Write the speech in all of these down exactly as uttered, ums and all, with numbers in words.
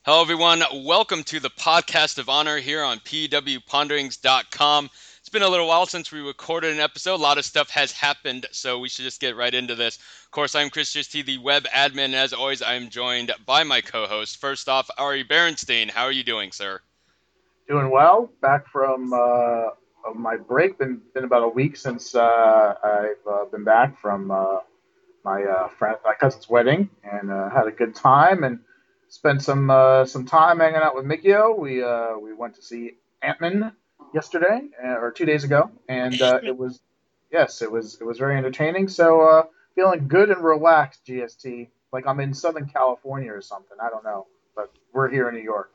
Hello, everyone. Welcome to the podcast of honor here on P W Ponderings dot com. It's been a little while since we recorded an episode. A lot of stuff has happened, so we should just get right into this. Of course, I'm Chris T, the web admin, and as always, I am joined by my co-host. First off, Ari Berenstein. How are you doing, sir? Doing well. Back from uh, my break. Been been about a week since uh, I've uh, been back from uh, my uh, friend, my cousin's wedding, and uh, had a good time and spent some uh, some time hanging out with Mikio. We uh, we went to see Ant-Man yesterday uh, or two days ago, and uh, it was yes, it was it was very entertaining. So uh, feeling good and relaxed, G S T, like I'm in Southern California or something. I don't know, but we're here in New York.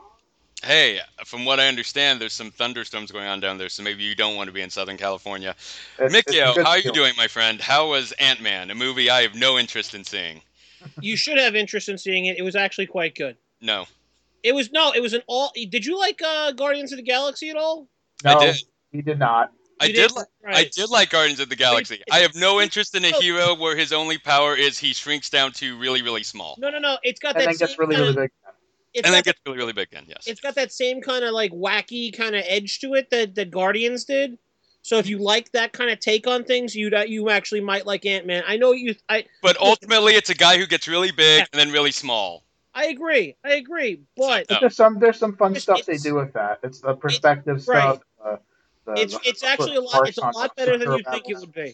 Hey, from what I understand, there's some thunderstorms going on down there, so maybe you don't want to be in Southern California. It's it's a Mikio, good how are you feeling. doing, my friend? How was Ant-Man, a movie I have no interest in seeing? You should have interest in seeing it. It was actually quite good. No, It was no, it was an all. Did you like uh, Guardians of the Galaxy at all? I did. No, he did not. I You did did, like I right? did like Guardians of the Galaxy. I have no interest in a hero where his only power is he shrinks down to really, really small. No, no, no. It's got And that then same gets really, kind really of. big. It's And then got that. gets really, really big again, yes. It's got that same kind of like wacky kind of edge to it that that Guardians did. So if you like that kind of take on things, you you actually might like Ant Man. I know you. I But ultimately it's a guy who gets really big yeah, and then really small. I agree. I agree. So But But no. there's some there's some fun it's stuff they it's do with that. It's the it's perspective right. stuff, uh, the, It's the, it's the sort actually of a lot. It's parts a on the lot better than superhero you think it battles. would be.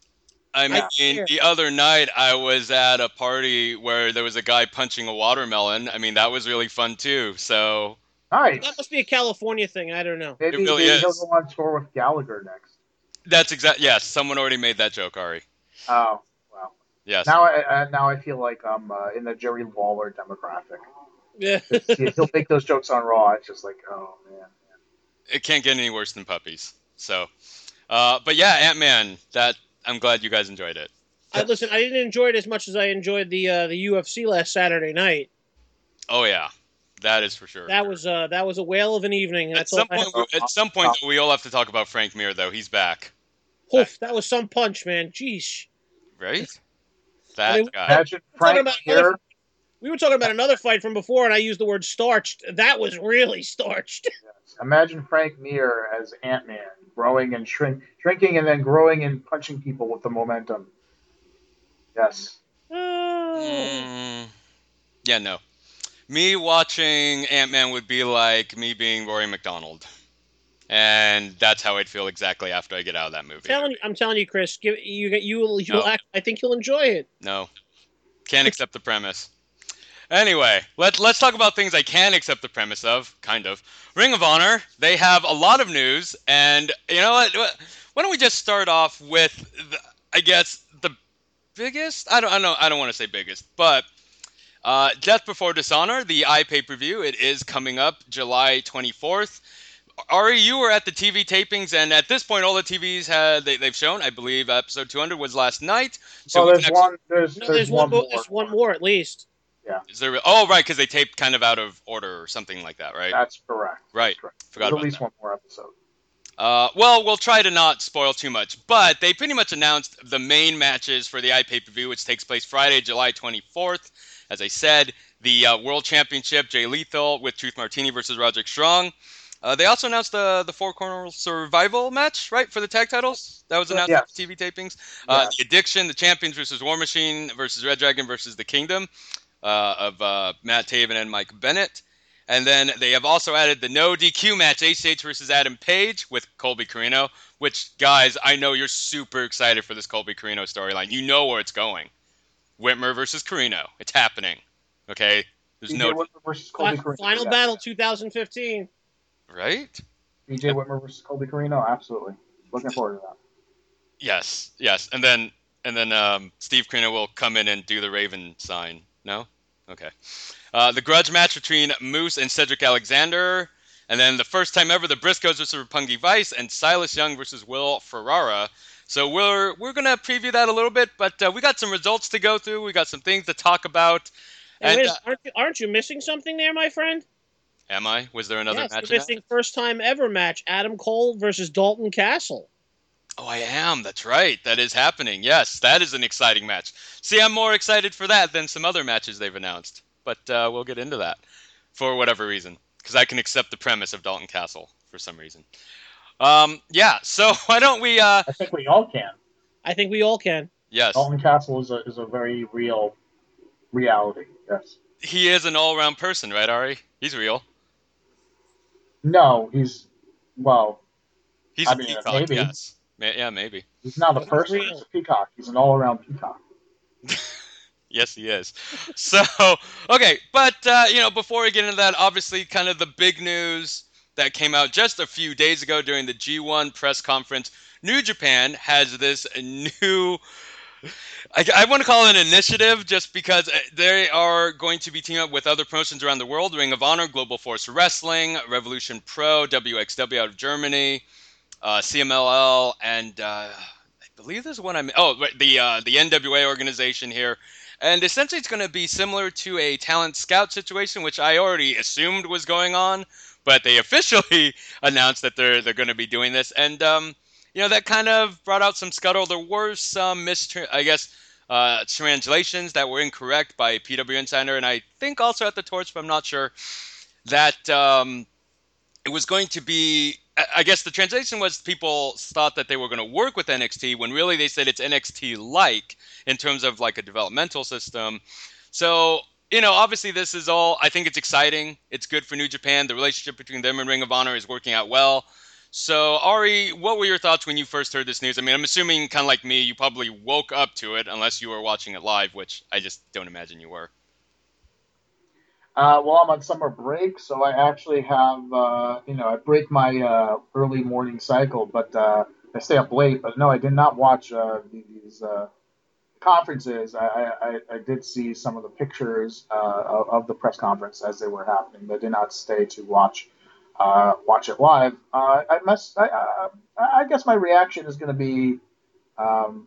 I I Yeah, mean, swear. the other night I was at a party where there was a guy punching a watermelon. I mean, that was really fun too. So That nice. must be a California thing. I don't know. it Maybe really maybe he'll is. go on tour with Gallagher next. That's exact. Yes, someone already made that joke, Ari. Oh well. Yes. Now I, I now I feel like I'm uh, in the Jerry Lawler demographic. Yeah. 'Cause he, he'll make those jokes on Raw. It's just like, oh man. It can't get any worse than puppies. So, uh, but yeah, Ant-Man, that I'm glad you guys enjoyed it. I listen. I didn't enjoy it as much as I enjoyed the uh, the U F C last Saturday night. Oh yeah, that is for sure. That was uh, that was a whale of an evening. At That's all some I have. point, we, Oh, at some point, oh, though, we all have to talk about Frank Mir, though. He's back. That Poof, that was some punch, man. Jeez. right? I That mean, guy. imagine we were talking Frank about another. here. We were talking about another fight from before, and I used the word starched. That was really starched. Imagine Frank Mir as Ant Man, growing and shrink, shrinking and then growing and punching people with the momentum. Yes. Oh. Mm, yeah, no. Me watching Ant-Man would be like me being Rory McDonald, and that's how I'd feel exactly after I get out of that movie. Telling, I'm telling you, Chris. Give you you will you'll No, act. I think you'll enjoy it. no, can't accept the premise. Anyway, let, let's talk about things I can accept the premise of, kind of. Ring of Honor, they have a lot of news, and you know what? Why don't we just start off with, the, I guess, the biggest? I don't, I don't, I don't want to say biggest, but uh, Death Before Dishonor, the i pay per view, it is coming up July twenty-fourth. Ari, you were at the T V tapings, and at this point, all the T Vs had they, they've shown. I believe episode two hundred was last night, so Well, we can there's actually. one. There's No, there's there's one one more. more. There's one more at least. Yeah, Is there? Oh, right, because they taped kind of out of order or something like that, right? that's correct. Right. That's correct. Forgot There's at about least that. one more episode. Uh, well, we'll try to not spoil too much, but they pretty much announced the main matches for the i pay per view, which takes place Friday, July twenty-fourth. As I said, the uh, World Championship, Jay Lethal with Truth Martini versus Roderick Strong. Uh, they also announced the the Four Corner Survival match, right, for the tag titles. That was Correct. announced at Yes. the T V tapings. Uh, Yes. the Addiction, the Champions versus War Machine versus Red Dragon versus the Kingdom uh, of uh, Matt Taven and Mike Bennett. And then they have also added the no D Q match, H H versus Adam Page with Colby Carino, which, guys, I know you're super excited for this Colby Carino storyline. You know where it's going. Whitmer versus Carino. It's happening. Okay? There's B J no... Whitmer versus Fi- Colby Carino. Final Yes. battle twenty fifteen. Right? B J Whitmer versus Colby Carino. Absolutely. Looking forward to that. Yes, yes. And then and then um, Steve Carino will come in and do the Raven sign. No? Okay. Uh, the grudge match between Moose and Cedric Alexander. And then the first time ever, the Briscoes versus Roppongi Vice and Silas Young versus Will Ferrara. So we're we're gonna preview that a little bit, but uh, we got some results to go through. We got some things to talk about. Hey, And wait, uh, aren't you, aren't you missing something there, my friend? am I? Was there another Yes, match you're in that? missing first time ever match: Adam Cole versus Dalton Castle. Oh, I am. That's right. That is happening. Yes, that is an exciting match. See, I'm more excited for that than some other matches they've announced. But uh, we'll get into that. for whatever reason, because I can accept the premise of Dalton Castle for some reason. Um, yeah, so why don't we? Uh, I think we all can. I think we all can. yes, Dalton Castle is a is a very real reality. Yes. he is an all-around person, right, Ari? He's real. No, he's well. He's I a mean, peacock. maybe Yes. Ma- Yeah, maybe. he's not a He's person. He's real. a peacock. He's an all around peacock. Yes, he is. So, okay, but uh, you know, before we get into that, obviously, kind of the big news that came out just a few days ago during the G one press conference. New Japan has this new, I, I want to call it an initiative just because uh, they are going to be teaming up with other promotions around the world: Ring of Honor, Global Force Wrestling, Revolution Pro, W X W out of Germany, uh, C M L L, and uh, I believe there's one I'm. Oh, right, the uh, the N W A organization here, and essentially it's going to be similar to a talent scout situation, which I already assumed was going on, but they officially announced that they're they're going to be doing this, and um, you know that kind of brought out some scuttle. There were some mis, I guess. Uh, translations that were incorrect by P W Insider, and I think also at the Torch, but I'm not sure that um, it was going to be. I guess the translation was people thought that they were going to work with N X T when really they said it's N X T like in terms of like a developmental system. So, you know, obviously this is all, I think it's exciting. It's good for New Japan. The relationship between them and Ring of Honor is working out well. So, Ari, what were your thoughts when you first heard this news? I mean, I'm assuming, kind of like me, you probably woke up to it unless you were watching it live, which I just don't imagine you were. Uh, well, I'm on summer break, so I actually have, uh, you know, I break my uh, early morning cycle, but uh, I stay up late. But no, I did not watch uh, these uh, conferences. I, I, I did see some of the pictures uh, of, of the press conference as they were happening, but did not stay to watch uh, watch it live. Uh, I must. I, I, I guess my reaction is going to be. Um,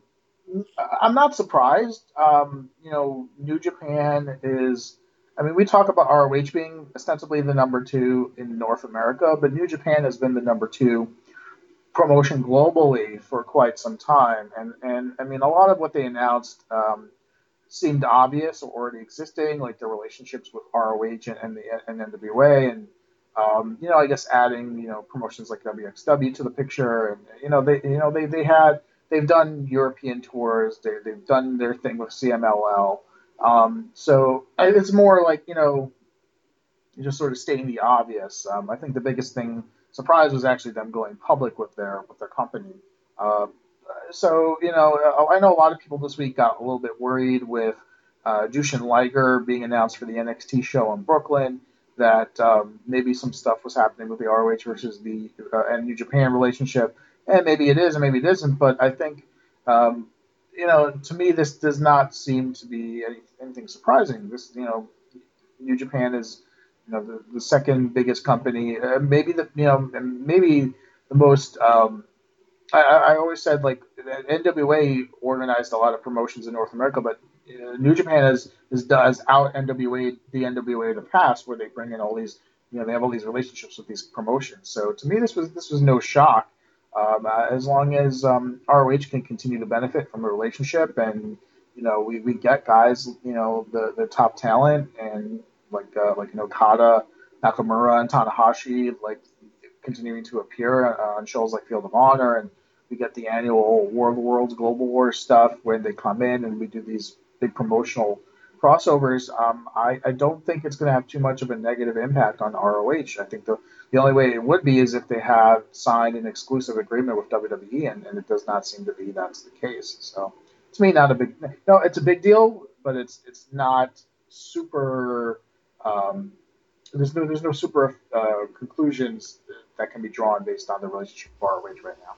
I'm not surprised. Um, you know, New Japan is. I mean, we talk about R O H being ostensibly the number two in North America, but New Japan has been the number two promotion globally for quite some time. And and I mean, a lot of what they announced um, seemed obvious or already existing, like their relationships with R O H and, and the and N W A, and um, you know, I guess adding you know promotions like W X W to the picture, and you know they you know they they had they've done European tours, they they've done their thing with C M L L. Um, so it's more like you know just sort of stating the obvious. Um, I think the biggest thing surprise was actually them going public with their with their company. Uh, so you know, I know a lot of people this week got a little bit worried with uh, Jushin Liger being announced for the N X T show in Brooklyn. That um, maybe some stuff was happening with the R O H versus the uh, and New Japan relationship, and maybe it is, and maybe it isn't. But I think, um, you know, to me, this does not seem to be any, anything surprising. This, you know, New Japan is, you know, the, the second biggest company, uh, maybe the, you know, maybe the most. Um, I, I always said like N W A organized a lot of promotions in North America, but uh, New Japan has is does out N W A the N W A of the past, where they bring in all these, you know, they have all these relationships with these promotions. So to me, this was this was no shock. Um, uh, as long as um, R O H can continue to benefit from the relationship, and you know, we, we get guys, you know, the, the top talent, and like uh, like you know, Okada, Nakamura, and Tanahashi, like continuing to appear uh, on shows like Field of Honor, and we get the annual War of the Worlds Global War stuff when they come in and we do these big promotional crossovers. Um, I, I don't think it's going to have too much of a negative impact on R O H. I think the the only way it would be is if they have signed an exclusive agreement with W W E, and, and it does not seem to be that's the case. So to me, not a big no. It's a big deal, but it's it's not super. Um, there's no there's no super uh, conclusions that can be drawn based on the relationship of R O H right now.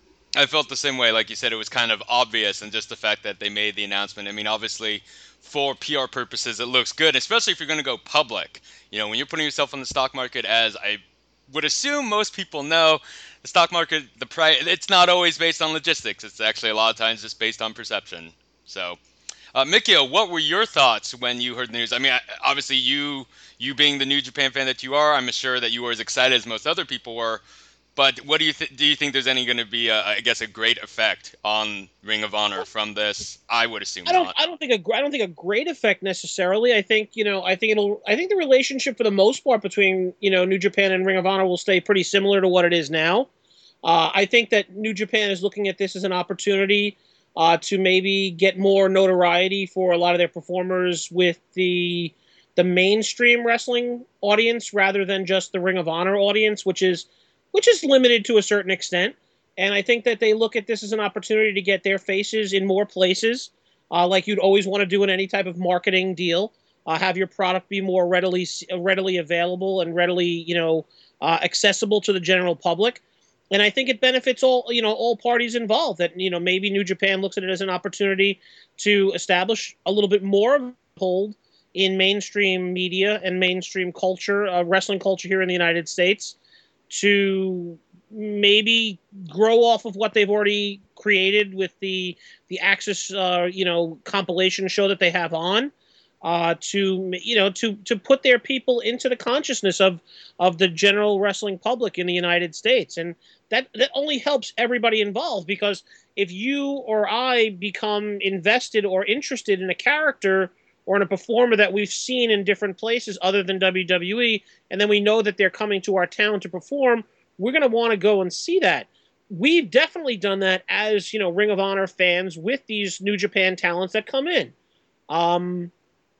I felt the same way. Like you said, it was kind of obvious, and just the fact that they made the announcement. I mean, obviously, for P R purposes, it looks good, especially if you're going to go public. You know, when you're putting yourself on the stock market, as I would assume most people know, the stock market, the price, it's not always based on logistics. It's actually a lot of times just based on perception. So, uh, Mikio, what were your thoughts when you heard the news? I mean, obviously, you you being the New Japan fan that you are, I'm sure that you were as excited as most other people were. But what do you th- do? You think there's any going to be, a, I guess, a great effect on Ring of Honor from this? I would assume I don't not. I don't think a gr- I don't think a great effect necessarily. I think you know I think it'll I think the relationship for the most part between you know New Japan and Ring of Honor will stay pretty similar to what it is now. Uh, I think that New Japan is looking at this as an opportunity uh, to maybe get more notoriety for a lot of their performers with the the mainstream wrestling audience rather than just the Ring of Honor audience, which is which is limited to a certain extent. And I think that they look at this as an opportunity to get their faces in more places, uh, like you'd always want to do in any type of marketing deal. Uh, have your product be more readily readily available and readily you know uh, accessible to the general public. And I think it benefits all you know all parties involved. That you know maybe New Japan looks at it as an opportunity to establish a little bit more of a hold in mainstream media and mainstream culture, uh, wrestling culture here in the United States, to maybe grow off of what they've already created with the the Axis, uh, you know, compilation show that they have on, uh, to you know to to put their people into the consciousness of of the general wrestling public in the United States, and that that only helps everybody involved because if you or I become invested or interested in a character or in a performer that we've seen in different places other than W W E, and then we know that they're coming to our town to perform, we're going to want to go and see that. We've definitely done that as you know Ring of Honor fans with these New Japan talents that come in. Um,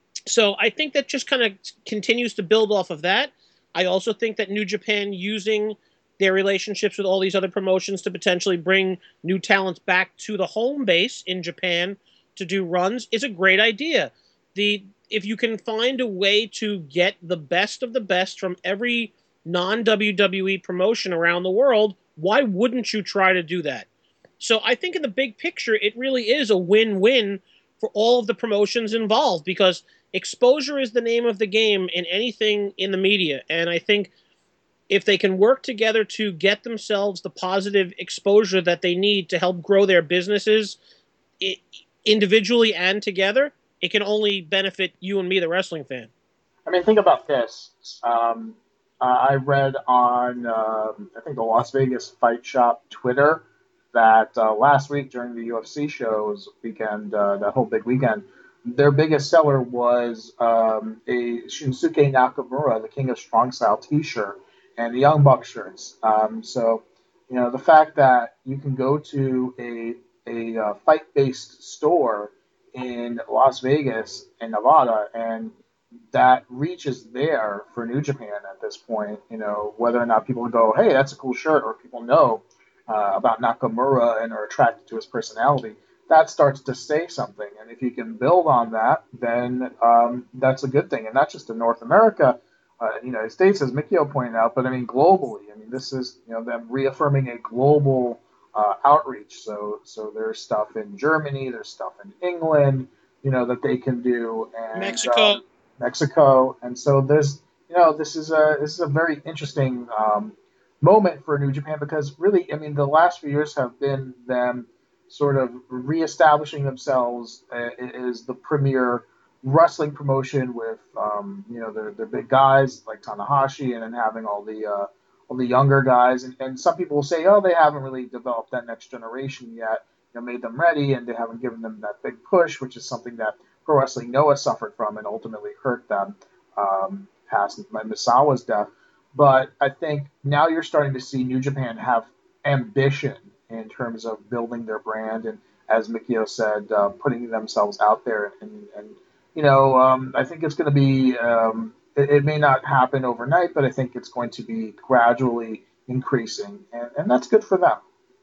so I think that just kind of continues to build off of that. I also think that New Japan using their relationships with all these other promotions to potentially bring new talents back to the home base in Japan to do runs is a great idea. The if you can find a way to get the best of the best from every non W W E promotion around the world, why wouldn't you try to do that? So I think in the big picture, it really is a win-win for all of the promotions involved because exposure is the name of the game in anything in the media. And I think if they can work together to get themselves the positive exposure that they need to help grow their businesses it, individually and together, it can only benefit you and me, the wrestling fan. I mean, think about this. Um, uh, I read on, um, I think, the Las Vegas Fight Shop Twitter that uh, last week during the U F C shows weekend, uh, that whole big weekend, their biggest seller was um, a Shinsuke Nakamura, the King of Strong Style T-shirt, and the Young Buck shirts. Um, so, you know, the fact that you can go to a a uh, fight-based store in Las Vegas and Nevada and that reach is there for New Japan at this point. You know, whether or not people go, "Hey, that's a cool shirt," or people know uh, about Nakamura and are attracted to his personality, that starts to say something. And if you can build on that, then um, that's a good thing. And not just in North America, uh, in the United States, as Mikio pointed out, but I mean globally. I mean, this is you know them reaffirming a global uh, outreach. So, so there's stuff in Germany, there's stuff in England, you know, that they can do, and Mexico. um, Mexico, and so there's you know this is a this is a very interesting um, moment for New Japan because really, I mean, the last few years have been them sort of reestablishing themselves uh, as the premier wrestling promotion with um, you know their, their big guys like Tanahashi, and then having all the uh, all the younger guys, and, and some people will say, oh, they haven't really developed that next generation yet, you know, made them ready, and they haven't given them that big push, which is something that Pro Wrestling Noah suffered from and ultimately hurt them um, past Misawa's death. But I think now you're starting to see New Japan have ambition in terms of building their brand and, as Mikio said, uh, putting themselves out there. And, and you know, um, I think it's going to be, um, it, it may not happen overnight, but I think it's going to be gradually increasing. And, and that's good for them.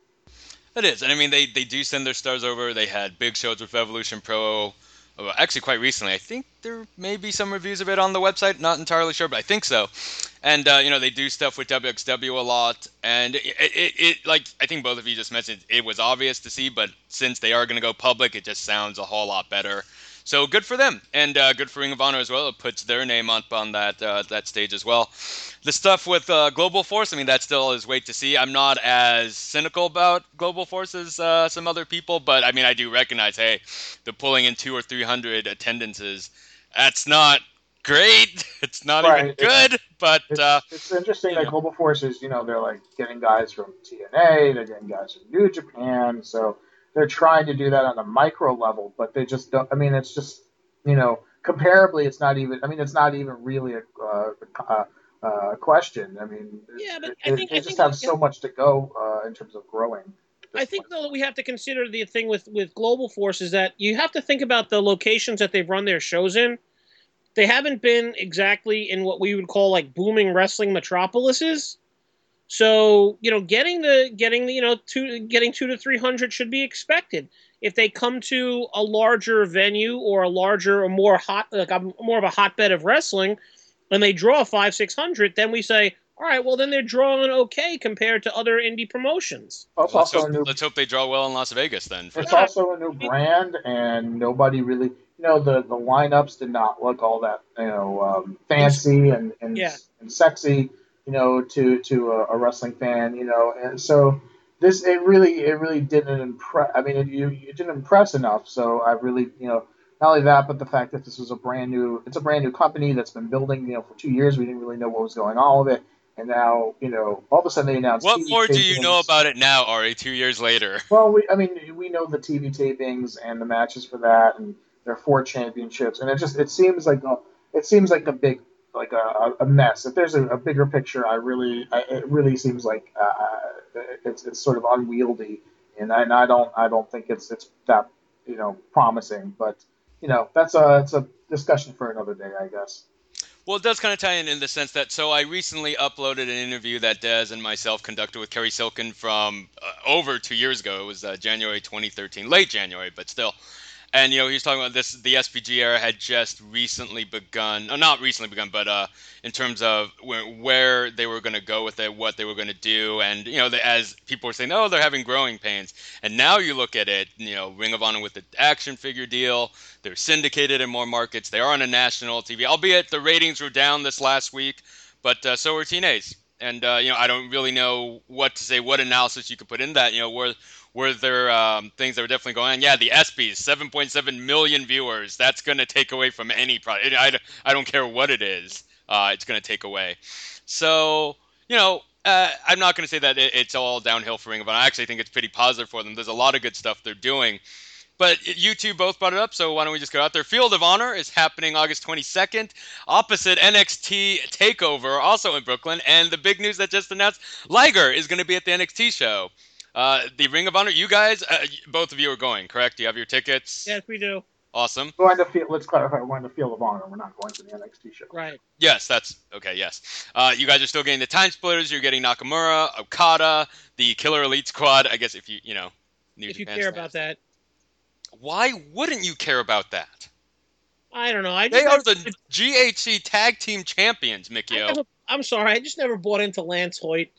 It is, and I mean they they do send their stars over. They had big shows with Evolution Pro. uh, Actually, quite recently, I think there may be some reviews of it on the website. Not entirely sure, but I think so. And uh, you know they do stuff with W X W a lot, and it, it, it like I think both of you just mentioned, it was obvious to see, but since they are going to go public, it just sounds a whole lot better. So good for them, and uh, good for Ring of Honor as well. It puts their name up on that uh, that stage as well. The stuff with uh, Global Force, I mean, that still is wait to see. I'm not as cynical about Global Force as uh, some other people, but I mean, I do recognize, hey, the pulling in two or three hundred attendances, that's not great. It's not Right. even good, but It's uh, it's interesting you that know. Global Forces, you know, they're like getting guys from T N A, they're getting guys from New Japan, so they're trying to do that on a micro level, but they just don't. I mean, it's just you know, comparably, it's not even. I mean, it's not even really a, uh, a, a question. I mean, Yeah, but it, I it, think they I just think have yeah, so much to go uh, in terms of growing at this I think point. though that we have to consider the thing with with Global Force is that you have to think about the locations that they've run their shows in. They haven't been exactly in what we would call like booming wrestling metropolises. So you know, getting the getting the you know two getting two to three hundred should be expected. If they come to a larger venue or a larger or more hot like a more of a hotbed of wrestling, and they draw five six hundred, then we say, all right, well then they're drawing okay compared to other indie promotions. Well, Well, it's let's also hope a new let's hope they draw well in Las Vegas then for It's that. Yeah, also a new I mean, brand, and nobody really, you know, the the lineups did not look all that, you know, um, ins- fancy and, and yeah, and sexy, you know, to to a, a wrestling fan, you know, and so this it really it really didn't impress. I mean, it, you it didn't impress enough. So I really, you know, not only that, but the fact that this was a brand new, it's a brand new company that's been building, you know, for two years. We didn't really know what was going on with it, and now, you know, all of a sudden they announced What T V more do you know tapings. about it now, Ari? Two years later. Well, we, I mean, we know the T V tapings and the matches for that, and there are four championships, and it just it seems like a it seems like a big like a, a mess. If there's a, a bigger picture, I really I, it really seems like uh, it's it's sort of unwieldy, and I, and I don't I don't think it's it's that you know promising. But you know that's a it's a discussion for another day, I guess. Well, it does kind of tie in in the sense that so I recently uploaded an interview that Dez and myself conducted with Kerry Silkin from uh, over two years ago. It was uh, January twenty thirteen, late January, but still. And you know, he was talking about this. The S P G era had just recently begun, uh, not recently begun, but uh, in terms of where, where they were going to go with it, what they were going to do, and you know, the, as people were saying, oh, they're having growing pains. And now you look at it, you know, Ring of Honor with the action figure deal, they're syndicated in more markets. They are on a national T V, albeit the ratings were down this last week, but uh, so were T N A's. And uh, you know, I don't really know what to say, what analysis you could put in that. You know, where were there um, things that were definitely going on? Yeah, the ESPYs, seven point seven million viewers. That's going to take away from any product. I, I don't care what it is. Uh, it's going to take away. So, you know, uh, I'm not going to say that it, it's all downhill for Ring of Honor. I actually think it's pretty positive for them. There's a lot of good stuff they're doing. But you two both brought it up, so why don't we just go out there? Field of Honor is happening August twenty-second, opposite N X T TakeOver, also in Brooklyn. And the big news that just announced, Liger is going to be at the N X T show. Uh, the Ring of Honor, you guys, uh, both of you are going, correct? Do you have your tickets? yes, we do. Awesome. We're going to feel, let's clarify. We're going to Field of Honor. We're not going to the N X T show. Right. Yes, that's okay. Yes, uh, you guys are still getting the time splitters. You're getting Nakamura, Okada, the Killer Elite Squad. I guess if you you know, New If you Japan care fans. about that, Why wouldn't you care about that? I don't know. I just They never. are the G H C Tag Team Champions, I Mikio. never. I'm sorry. I just never bought into Lance Hoyt.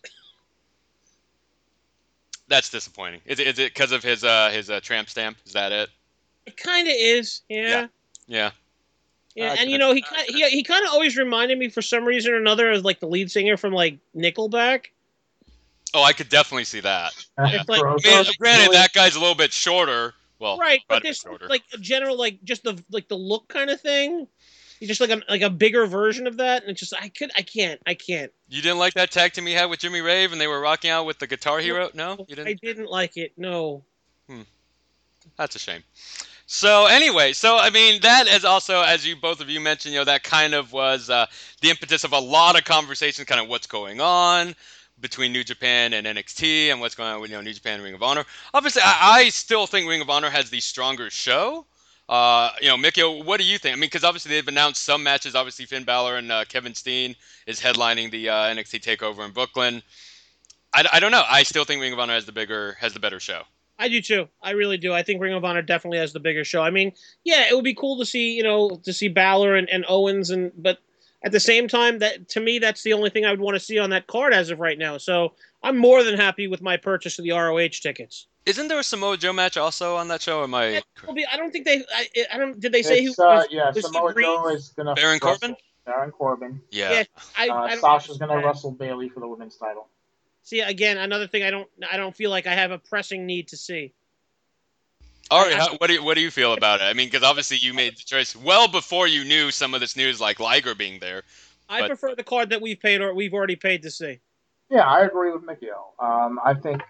That's disappointing. Is it is it because of his uh his uh, tramp stamp? Is that it? It kind of is. Yeah. Yeah. Yeah. Yeah, I and you couldn't- know he kind he he kind of always reminded me for some reason or another of like the lead singer from like Nickelback. Oh, I could definitely see that. Yeah. It's like For- I mean, for- granted, really- that guy's a little bit shorter. Well, right, quite but a bit this shorter. like a general like just the like the look kind of thing. He's just like a like a bigger version of that, and it's just I could I can't I can't. You didn't like that tag team he had with Jimmy Rave, and they were rocking out with the Guitar Hero? No, you I didn't. didn't like it. No. That's a shame. So anyway, so I mean that is also, as you both of you mentioned, you know, that kind of was uh, the impetus of a lot of conversations, kind of what's going on between New Japan and N X T, and what's going on with you know New Japan and Ring of Honor. Obviously, I, I still think Ring of Honor has the stronger show. Uh, you know, Mikio, what do you think? I mean, because obviously they've announced some matches. Obviously, Finn Balor and uh, Kevin Steen is headlining the uh, N X T Takeover in Brooklyn. I, I don't know. I still think Ring of Honor has the bigger has the better show. I do too. I really do. I think Ring of Honor definitely has the bigger show. I mean, yeah, it would be cool to see, you know, to see Balor and, and Owens, and but at the same time, that to me, that's the only thing I would want to see on that card as of right now. So I'm more than happy with my purchase of the R O H tickets. Isn't there a Samoa Joe match also on that show? Am I Yeah, will be, I don't think they. I, I don't. Did they say who It's uh, was? yeah, Was Samoa Steve Reed? Joe is gonna Baron Corbin? wrestle Baron Corbin. Yeah. Yeah, I. Uh, I don't Sasha's gonna understand. wrestle Bailey for the women's title. See, again, another thing I don't. I don't feel like I have a pressing need to see. All I, right, I, how, what do you, what do you feel about it? I mean, because obviously you made the choice well before you knew some of this news, like Liger being there. I But prefer the card that we've paid or we've already paid to see. Yeah, I agree with Mikhail. Um, I think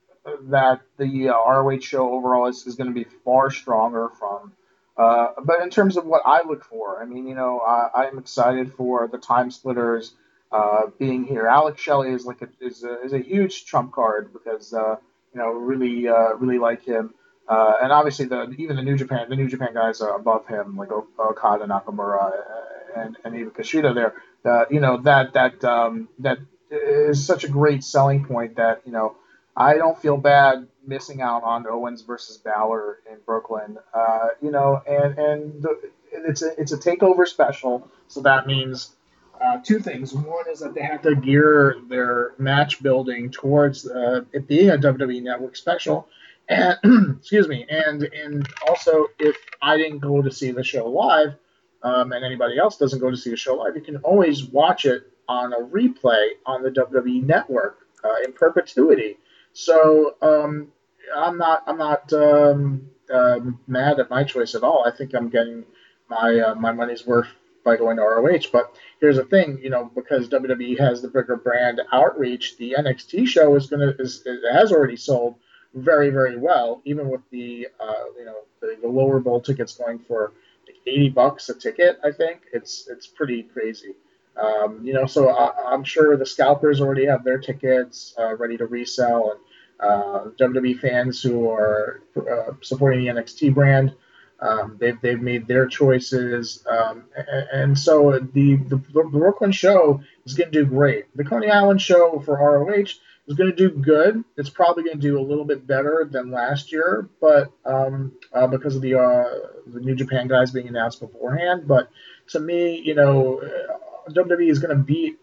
that the uh, R O H show overall is, is going to be far stronger from. Uh, but in terms of what I look for, I mean, you know, I, I'm excited for the time splitters uh, being here. Alex Shelley is like a, is a, is a huge trump card because uh, you know really uh, really like him. Uh, and obviously, the even the New Japan the New Japan guys are above him, like Okada, Nakamura, uh, and and even Kushida. There, uh, you know that that um, that is such a great selling point that you know I don't feel bad missing out on Owens versus Balor in Brooklyn. Uh, you know, and and the, it's a it's a takeover special, so that means uh, two things. One is that they have to gear their match building towards uh, it being a W W E Network special, and excuse me, and and also if I didn't go to see the show live, um, and anybody else doesn't go to see the show live, you can always watch it on a replay on the W W E Network uh, in perpetuity. So um, I'm not I'm not um, um, mad at my choice at all. I think I'm getting my uh, my money's worth by going to R O H. But here's the thing, you know, because W W E has the bigger brand outreach, the N X T show is gonna is it has already sold very very well, even with the uh, you know the, the lower bowl tickets going for like eighty bucks a ticket. I think it's it's pretty crazy. Um, you know, so I, I'm sure the scalpers already have their tickets uh, ready to resell, and uh, W W E fans who are uh, supporting the N X T brand, um, they've they've made their choices, um, and, and so the, the the Brooklyn show is going to do great. The Coney Island show for R O H is going to do good. It's probably going to do a little bit better than last year, but um, uh, because of the uh, the New Japan guys being announced beforehand. But to me, you know, W W E is going to beat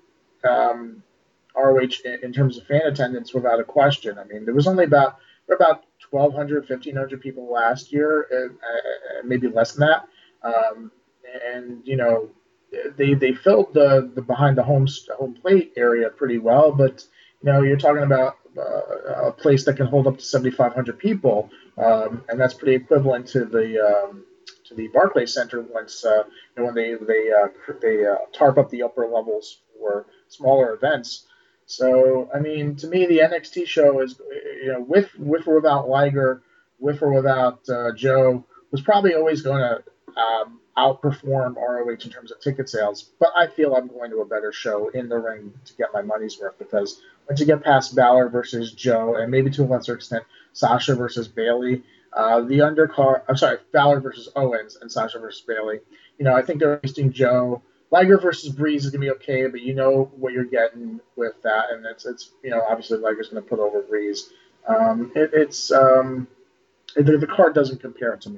um, R O H in, in terms of fan attendance without a question. I mean, there was only about there were about twelve hundred, fifteen hundred people last year, uh, uh, maybe less than that. Um, and you know, they they filled the the behind the home home plate area pretty well, but you know, you're talking about uh, a place that can hold up to seventy-five hundred people, um, and that's pretty equivalent to the um, to the Barclays Center once uh, you know, when they they uh, they uh, tarp up the upper levels for smaller events. So I mean, to me, the N X T show is you know with with or without Liger, with or without uh, Joe, was probably always going to um, outperform R O H in terms of ticket sales. But I feel I'm going to a better show in the ring to get my money's worth because once you get past Balor versus Joe, and maybe to a lesser extent Sasha versus Bailey, uh, the undercard. I'm sorry, Balor versus Owens and Sasha versus Bailey. You know, I think they're wasting Joe. Liger versus Breeze is gonna be okay, but you know what you're getting with that, and it's it's you know obviously Liger's gonna put over Breeze. Um, it, it's um, the, the card doesn't compare to me.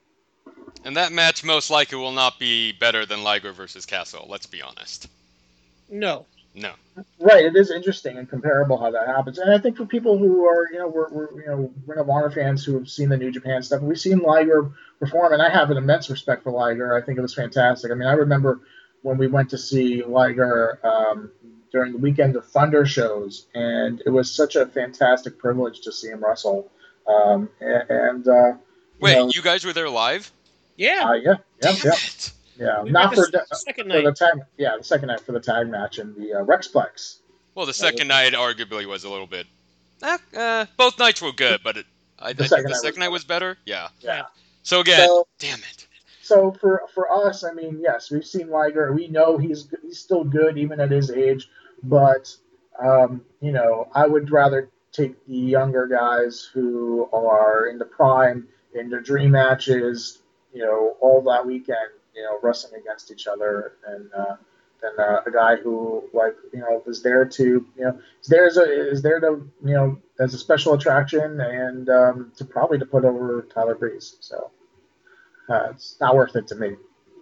and that match most likely will not be better than Liger versus Castle. Let's be honest. No. No. Right, it is interesting and comparable how that happens, and I think for people who are, you know, we're, we're you know Ring of Honor fans who have seen the New Japan stuff, we've seen Liger perform, and I have an immense respect for Liger. I think it was fantastic. I mean, I remember when we went to see Liger um, during the Weekend of Thunder shows, and it was such a fantastic privilege to see him wrestle. Um, and, and uh, you Wait, know, you guys were there live? Yeah. uh, yeah, yeah, Damn yeah. it! Yeah, We were at not the for s- the, second for the night. tag. Yeah, the second night for the tag match in the uh, Rexplex. Well, the That was second night arguably was a little bit. Eh, uh, both nights were good, but it, I, the I think second the night was second night better. was better. Yeah. Yeah. Yeah. So again, So damn it. so for for us, I mean, yes, we've seen Liger. We know he's he's still good even at his age, but um, you know, I would rather take the younger guys who are in the prime in their dream matches, you know, all that weekend, you know, wrestling against each other, and uh, than uh, a guy who like you know is there to you know is there as a, is there to you know as a special attraction and um, to probably to put over Tyler Breeze. So. Uh, it's not worth it to me.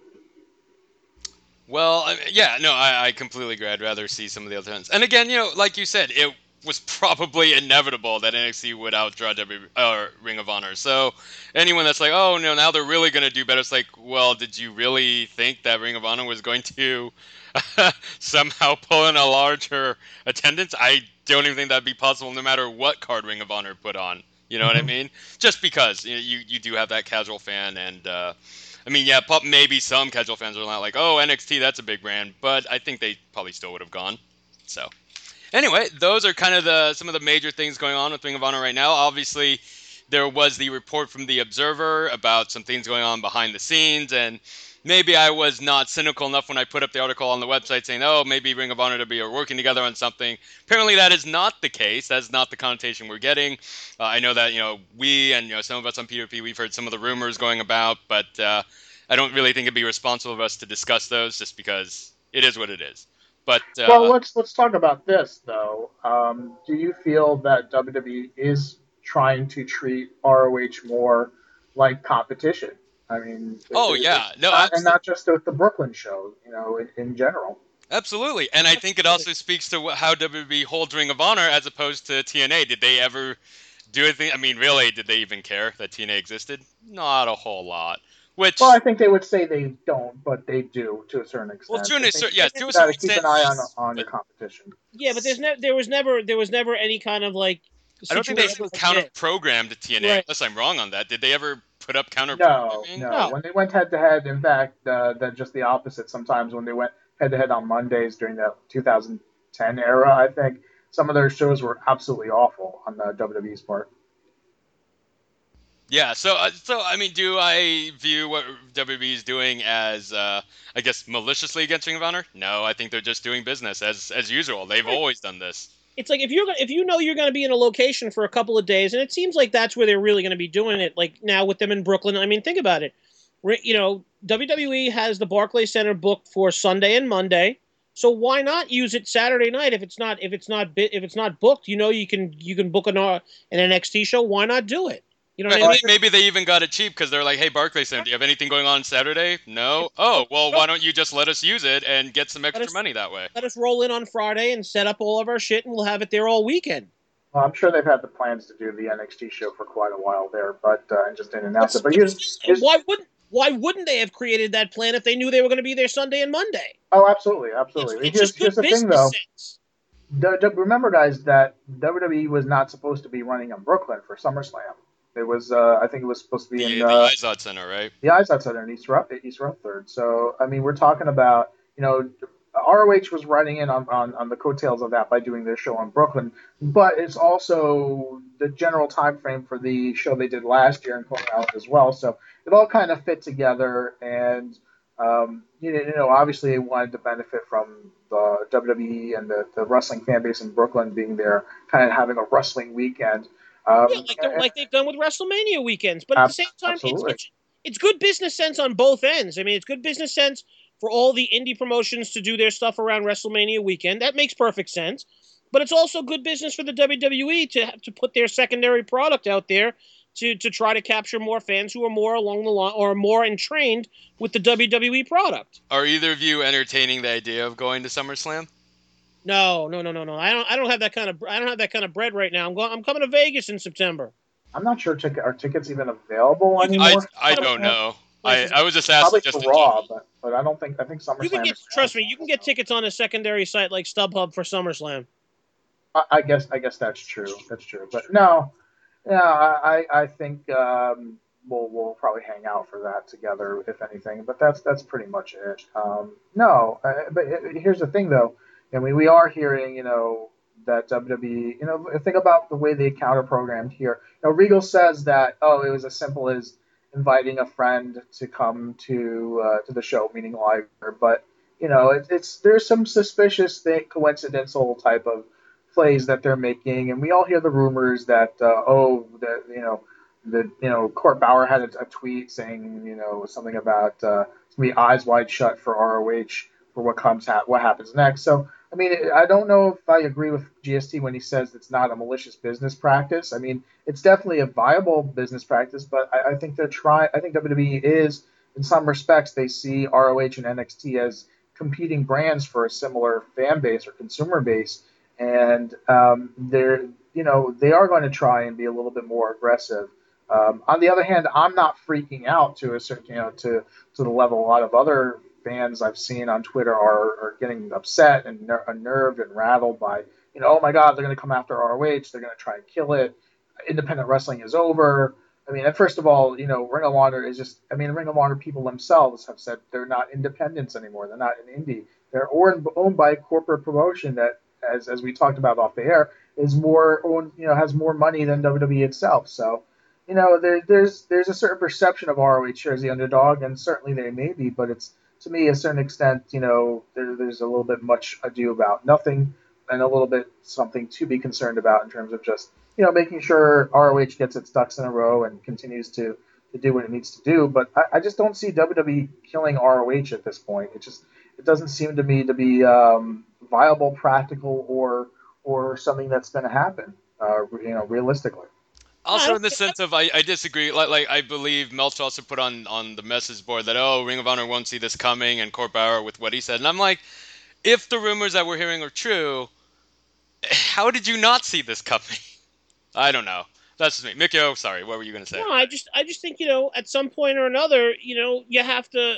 Well, I, yeah, no, I, I completely agree. I'd rather see some of the other ones. And again, you know, like you said, it was probably inevitable that N X T would outdraw W or Ring of Honor. So anyone that's like, oh no, now they're really going to do better, it's like, well, did you really think that Ring of Honor was going to somehow pull in a larger attendance? I don't even think that'd be possible, no matter what card Ring of Honor put on. You know what I Mhm. mean? Just because you know, you, you do have that casual fan, and uh, I mean, yeah, pop, maybe some casual fans are not like, oh, N X T, that's a big brand, but I think they probably still would have gone. So anyway, those are kind of the some of the major things going on with Ring of Honor right now. Obviously, there was the report from the Observer about some things going on behind the scenes, and maybe I was not cynical enough when I put up the article on the website saying, "Oh, maybe Ring of Honor and W W E are working together on something." Apparently, that is not the case. That's not the connotation we're getting. Uh, I know that you know we and you know some of us on P W P we've heard some of the rumors going about, but uh, I don't really think it'd be responsible of us to discuss those just because it is what it is. But Well, uh, let's let's talk about this though. Um, do you feel that W W E is trying to treat R O H more like competition? I mean, it, oh it, yeah, no, not and absolutely. not just with the Brooklyn show, you know, in, in general. Absolutely, and I think it also speaks to how W W E holds Ring of Honor as opposed to T N A. Did they ever do anything? I mean, really, did they even care that T N A existed? Not a whole lot. Well, Which, I think they would say they don't, but they do to a certain well, extent. to They a think certain, they yeah, think to you a got certain to keep extent, an eye on yes, on your but competition. Yeah, but there's never there was never there was never any kind of like I don't think they situation ever like counter this. programmed to T N A, Right. unless I'm wrong on that. Did they ever put up counter No, programming? no. No. When they went head to head, in fact, uh, that just the opposite. Sometimes when they went head to head on Mondays during the two thousand ten era, I think some of their shows were absolutely awful on the W W E's part. Yeah, so uh, so I mean, do I view what W W E is doing as, uh, I guess, maliciously against Ring of Honor? No, I think they're just doing business as as usual. They've Right. always done this. It's like if you're if you know you're going to be in a location for a couple of days, and it seems like that's where they're really going to be doing it. Like now with them in Brooklyn. I mean, think about it. You know, W W E has the Barclays Center booked for Sunday and Monday. So why not use it Saturday night if it's not if it's not if it's not booked? You know, you can you can book an uh, an N X T show. Why not do it? You know what Right, I Well, mean? may- maybe they even got it cheap because they're like, "Hey, Barclays Center, do you have anything going on Saturday? No. It's, Oh, well, why don't you just let us use it and get some let extra us money that way?" let us roll in on Friday and set up all of our shit, and we'll have it there all weekend. well, I'm sure they've had the plans to do the N X T show for quite a while there, but uh, and just didn't But, announce it. But but here's still, here's why wouldn't why wouldn't they have created that plan if they knew they were going to be there Sunday and Monday? oh, absolutely, It's absolutely. it's Here's just here's good the thing business though. sense. D- d- remember, guys, that W W E was not supposed to be running in Brooklyn for SummerSlam. It was, uh, I think, it was supposed to be in The the uh, Izod Center, right? the eyes outside in East, Ru- East Rutherford. So, I mean, we're talking about, you know, R O H was running in on, on, on the coattails of that by doing their show in Brooklyn, but it's also the general time frame for the show they did last year in Cornell Island as well. So it all kind of fit together, and um, you know, you know, obviously they wanted to benefit from the W W E and the, the wrestling fan base in Brooklyn being there, kind of having a wrestling weekend. Yeah, Um, like they like they've done with WrestleMania weekends. But at the same time, it's absolutely. it's it's good business sense on both ends. I mean, it's good business sense for all the indie promotions to do their stuff around WrestleMania weekend. That makes perfect sense. But it's also good business for the W W E to to put their secondary product out there to to try to capture more fans who are more along the line or more entrained with the W W E product. Are either of you entertaining the idea of going to SummerSlam? No, no, no, no, no. I don't I don't have that kind of I don't have that kind of bread right now. I'm going I'm coming to Vegas in September. I'm not sure ticket are tickets even available You can I anymore. I get don't SummerSlam? know. I places. I was just asking Probably just for in general. Raw, but but I don't think I think You can SummerSlam get is trust me, you can get available. tickets on a secondary site like StubHub for SummerSlam. I, I guess I guess that's true. That's true. But no, yeah, I I I think um, we'll we'll probably hang out for that together if anything. But that's that's pretty much it. Um, no, uh, but here's the thing though. I mean, we are hearing you know that W W E. You know, think about the way they counter programmed here. You know, Regal says that oh, it was as simple as inviting a friend to come to uh, to the show, meaning live. But you know, it, it's there's some suspicious thing, coincidental type of plays that they're making, and we all hear the rumors that uh, oh, that you know, the you know, Court Bauer had a, a tweet saying you know something about uh, it's gonna be eyes wide shut for R O H for what comes ha- what happens next. So I mean, I don't know if I agree with G S T when he says it's not a malicious business practice. I mean, it's definitely a viable business practice, but I, I think they're trying. I think W W E is, in some respects, they see R O H and N X T as competing brands for a similar fan base or consumer base, and um, they're you know they are going to try and be a little bit more aggressive. Um, on the other hand, I'm not freaking out to a certain you know to to the level a lot of other fans I've seen on Twitter are, are getting upset and ner- unnerved and rattled by you know oh my god they're going to come after R O H, they're going to try and kill it. independent wrestling is over. I mean, and first of all, you know, Ring of Honor is just, I mean, Ring of Honor people themselves have said they're not independents anymore. They're not an indie. They're owned, owned by a corporate promotion that, as, as we talked about off the air, is more owned, you know, has more money than W W E itself. So, you know, there, there's there's a certain perception of R O H as the underdog, and certainly they may be, but it's, to me, a certain extent, you know, there, there's a little bit much ado about nothing, and a little bit something to be concerned about in terms of just, you know, making sure R O H gets its ducks in a row and continues to, to do what it needs to do. But I, I just don't see W W E killing R O H at this point. It just it doesn't seem to me to be um, viable, practical, or or something that's going to happen, uh, you know, realistically. Also, in the sense of, I, I disagree. Like, like I believe Meltzer also put on, on the message board that, oh, Ring of Honor won't see this coming, and Court Bauer with what he said. And I'm like, if the rumors that we're hearing are true, how did you not see this coming? I don't know. That's just me. Mikio, sorry, what were you going to say? No, I just I just think, you know, at some point or another, you know, you have to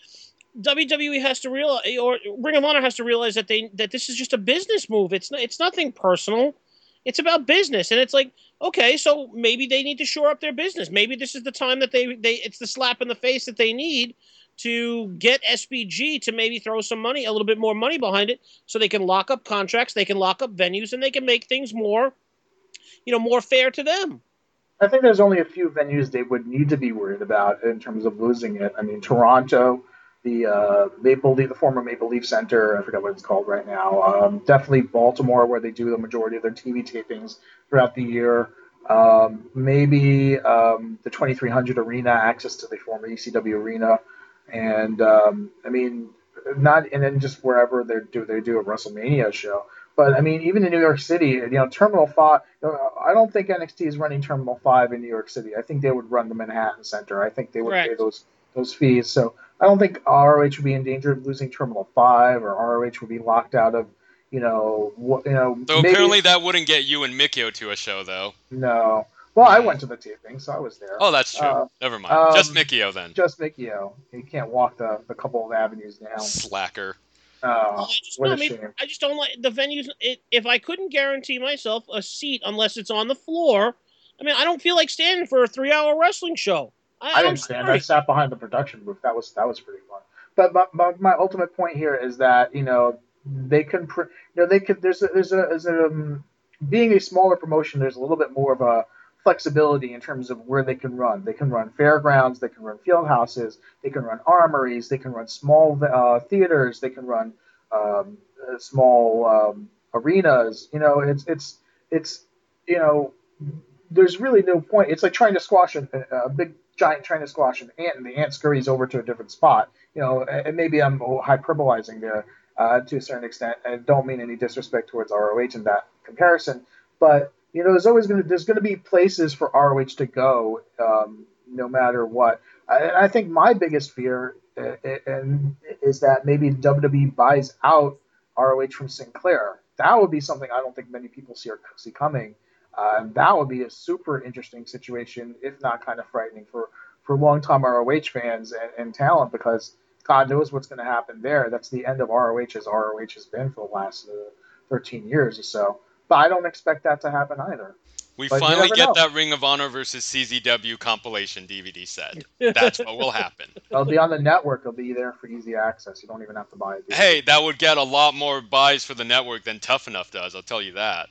W W E has to realize, or Ring of Honor has to realize that they that this is just a business move. It's not, it's nothing personal. It's about business, and it's like, okay, so maybe they need to shore up their business. Maybe this is the time that they they it's the slap in the face that they need to get S B G to maybe throw some money, a little bit more money behind it, so they can lock up contracts, they can lock up venues, and they can make things more, you know, more fair to them. I think there's only a few venues they would need to be worried about in terms of losing it. I mean, Toronto, the uh, Maple Leaf, the former Maple Leaf Center, I forget what it's called right now. Um, definitely Baltimore, where they do the majority of their T V tapings throughout the year. Um, maybe um, the twenty-three hundred Arena, access to the former E C W Arena, and um, I mean, not and then just wherever they do they do a WrestleMania show. But I mean, even in New York City, you know, Terminal Five. You know, I don't think N X T is running Terminal Five in New York City. I think they would run the Manhattan Center. I think they would Correct. pay those those fees. So I don't think R O H would be in danger of losing Terminal Five, or R O H would be locked out of, you know, what you know. So maybe, apparently that wouldn't get you and Mikio to a show, though. No. Well, I went to the taping, so I was there. Oh, that's true. Uh, Never mind. um, Just Mikio then. Just Mikio. He can't walk the, the couple of avenues down. Slacker. Oh, Well, I just what no, a maybe, shame. I just don't like the venues. It, if I couldn't guarantee myself a seat unless it's on the floor, I mean, I don't feel like standing for a three-hour wrestling show. I, I I'm didn't stand. sorry. I sat behind the production booth. That was that was pretty fun. But but, but my ultimate point here is that, you know, they can pr- you know they could there's a, there's a, there's a um, being a smaller promotion, there's a little bit more of a flexibility in terms of where they can run. They can run fairgrounds, they can run field houses, they can run armories, they can run small uh, theaters, they can run um, uh, small um, arenas. You know, it's it's it's you know, there's really no point. It's like trying to squash a, a big giant trying to squash an ant, and the ant scurries over to a different spot. You know, and maybe I'm hyperbolizing there uh, to a certain extent, and don't mean any disrespect towards R O H in that comparison, but you know, there's always going to there's going to be places for R O H to go, um, no matter what. I, I think my biggest fear uh, and is that maybe W W E buys out R O H from Sinclair. That would be something I don't think many people see or see coming. Uh, and that would be a super interesting situation, if not kind of frightening for for longtime R O H fans and, and talent, because God knows what's going to happen there. That's the end of R O H as R O H has been for the last uh, thirteen years or so. But I don't expect that to happen either. We But you finally never get know. that Ring of Honor versus C Z W compilation D V D set. That's what will happen. It'll be on the network. It'll be there for easy access. You don't even have to buy it. Hey, that would get a lot more buys for the network than Tough Enough does, I'll tell you that.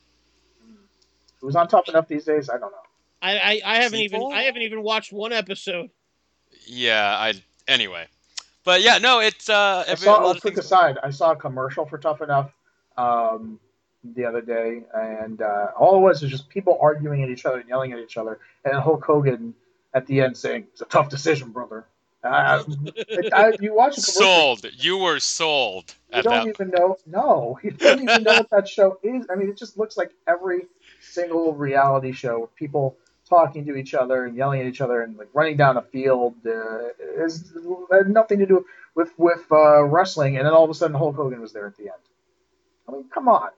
Who's on Tough Enough these days? I don't know. I, I, I haven't People? even I haven't even watched one episode. Yeah, I anyway. But yeah, no, it's uh I every, saw a lot a of quick things. aside. I saw a commercial for Tough Enough um, the other day, and uh, all it was was just people arguing at each other and yelling at each other, and then Hulk Hogan at the end saying, "It's a tough decision, brother." Uh, it, I, you watch a commercial, Sold. You were sold you at don't that. even know. No, you don't even know what that show is. I mean, it just looks like every single reality show with people talking to each other and yelling at each other and like running down a field. Uh, is had nothing to do with with uh, wrestling. And then all of a sudden, Hulk Hogan was there at the end. I mean, come on.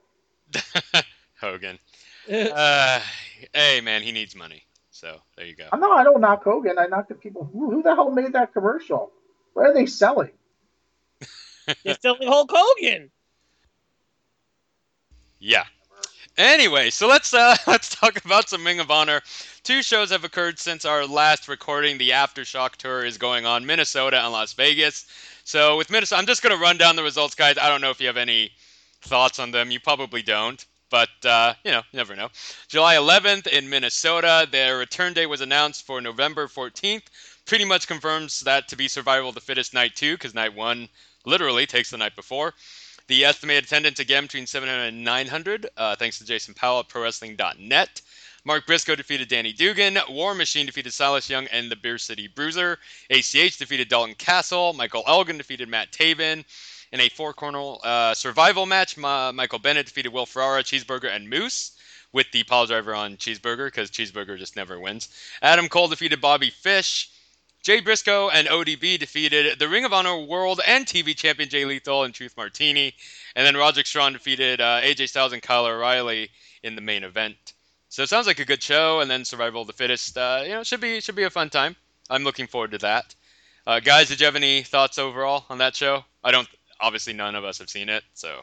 Hogan. Uh, hey man, he needs money. So there you go. I'm not. I don't knock Hogan. I knock the people. Who, who the hell made that commercial? What are they selling? They're selling Hulk Hogan. Yeah. Anyway, so let's uh, let's talk about some Ring of Honor. Two shows have occurred since our last recording. The Aftershock tour is going on, Minnesota and Las Vegas. So with Minnesota, I'm just going to run down the results, guys. I don't know if you have any thoughts on them. You probably don't, but uh, you know, you never know. July eleventh in Minnesota, their return date was announced for November fourteenth. Pretty much confirms that to be Survival of the Fittest night two, because night one literally takes the night before. The estimated attendance again between seven hundred and nine hundred, uh, thanks to Jason Powell at pro wrestling dot net. Mark Briscoe defeated Danny Dugan. War Machine defeated Silas Young and the Beer City Bruiser. A C H defeated Dalton Castle. Michael Elgin defeated Matt Taven. In a four-corner uh, survival match, Ma- Michael Bennett defeated Will Ferrara, Cheeseburger, and Moose, with the pile driver on Cheeseburger, because Cheeseburger just never wins. Adam Cole defeated Bobby Fish. Jay Briscoe and O D B defeated the Ring of Honor World and T V Champion Jay Lethal and Truth Martini. And then Roderick Strong defeated uh, A J Styles and Kyle O'Reilly in the main event. So it sounds like a good show. And then Survival of the Fittest, uh, you know, should be should be a fun time. I'm looking forward to that. Uh, guys, did you have any thoughts overall on that show? I don't. Obviously, none of us have seen it, so.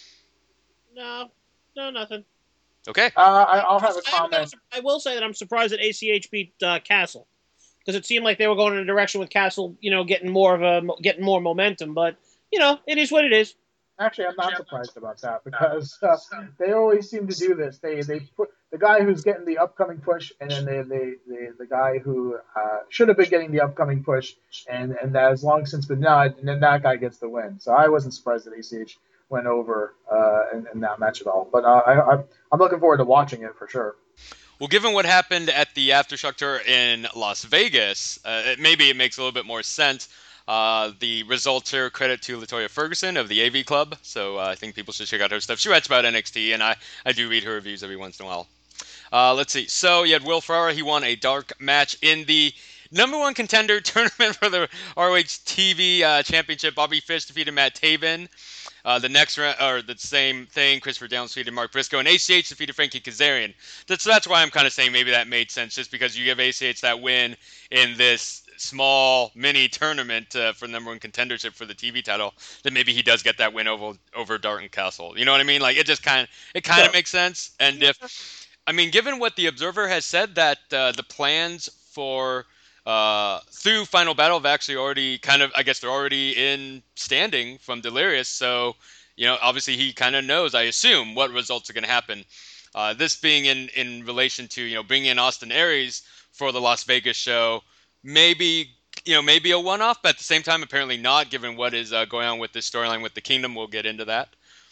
No, no, nothing. Okay. Uh, I, I'll have a comment. I will say that I'm surprised that A C H beat uh, Castle, because it seemed like they were going in a direction with Castle, you know, getting more of a getting more momentum. But you know, it is what it is. Actually, I'm not surprised about that, because uh, they always seem to do this. They they put the guy who's getting the upcoming push, and then they, they, they the guy who uh, should have been getting the upcoming push, and, and that has long since been done, and then that guy gets the win. So I wasn't surprised that A C H went over uh, in, in that match at all. But uh, I, I, I'm looking forward to watching it for sure. Well, given what happened at the Aftershock tour in Las Vegas, uh, it, maybe it makes a little bit more sense. Uh, the results are credit to Latoya Ferguson of the A V Club, so uh, I think people should check out her stuff. She writes about N X T, and I, I do read her reviews every once in a while. Uh, let's see. So you had Will Ferrara. He won a dark match in the number one contender tournament for the R O H T V uh, championship. Bobby Fish defeated Matt Taven. Uh, the next round, or the same thing, Christopher Downs defeated Mark Briscoe, and A C H defeated Frankie Kazarian. That's that's why I'm kind of saying maybe that made sense, just because you give A C H that win in this small mini tournament uh, for number one contendership for the T V title, then maybe he does get that win over over Dalton Castle. You know what I mean? Like it just kind of it kind of yeah. makes sense. And if I mean, given what the Observer has said, that uh, the plans for uh, through Final Battle have actually already kind of, I guess they're already in standing from Delirious. So, you know, obviously he kind of knows, I assume, what results are going to happen. Uh, this being in, in relation to, you know, bringing in Austin Aries for the Las Vegas show, maybe, you know, maybe a one-off, but at the same time, apparently not, given what is uh, going on with this storyline with the Kingdom. We'll get into that.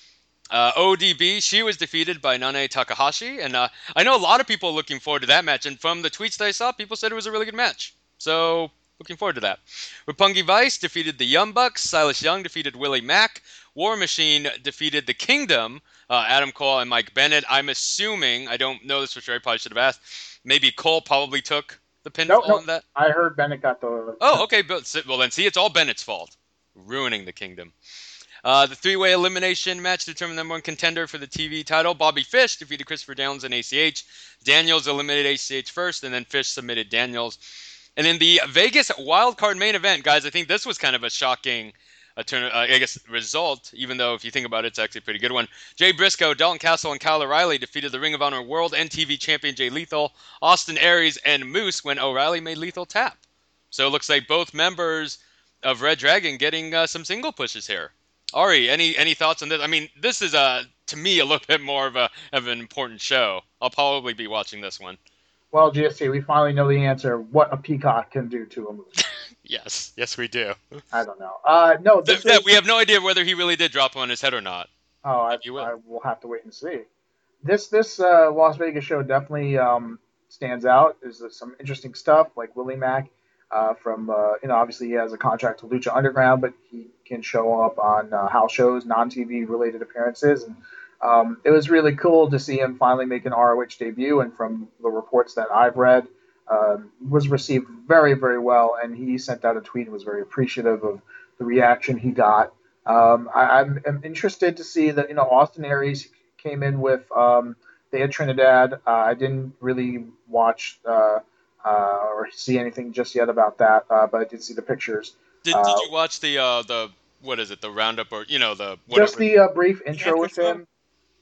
Uh, O D B, she was defeated by Nanae Takahashi, and uh, I know a lot of people are looking forward to that match, and from the tweets that I saw, people said it was a really good match. So, looking forward to that. Roppongi Vice defeated the Young Bucks. Silas Young defeated Willie Mack. War Machine defeated the Kingdom, uh, Adam Cole and Mike Bennett. I'm assuming, I don't know this for sure, I probably should have asked, maybe Cole probably took the pinfall nope, nope. on that? I heard Bennett got the... Oh, okay, but, well then see, it's all Bennett's fault. Ruining the Kingdom. Uh, the three-way elimination match determined number one contender for the T V title. Bobby Fish defeated Christopher Downs and A C H. Daniels eliminated A C H first, and then Fish submitted Daniels. And in the Vegas wildcard main event, guys, I think this was kind of a shocking, uh, turn, uh, I guess, result, even though if you think about it, it's actually a pretty good one. Jay Briscoe, Dalton Castle, and Kyle O'Reilly defeated the Ring of Honor World and T V Champion Jay Lethal, Austin Aries, and Moose when O'Reilly made Lethal tap. So it looks like both members of Red Dragon getting uh, some single pushes here. Ari, any any thoughts on this? I mean, this is, uh, to me, a little bit more of, a, of an important show. I'll probably be watching this one. Well, G S T, we finally know the answer. What a peacock can do to a moose. Yes, yes, we do. I don't know. Uh, no, this Th- is... we have no idea whether he really did drop him on his head or not. Oh, I, will. I will have to wait and see. This this uh, Las Vegas show definitely um, stands out. There's uh, some interesting stuff, like Willie Mack uh, from, uh, you know, obviously he has a contract with Lucha Underground, but he can show up on uh, house shows, non-T V related appearances, and Um, it was really cool to see him finally make an R O H debut, and from the reports that I've read, uh, was received very, very well, and he sent out a tweet and was very appreciative of the reaction he got. Um, I, I'm, I'm interested to see that, you know, Austin Aries came in with, um, they had Trinidad. Uh, I didn't really watch uh, uh, or see anything just yet about that, uh, but I did see the pictures. Did, uh, did you watch the, uh, the what is it, the roundup, or, you know, the... Whatever. Just the uh, brief intro with him.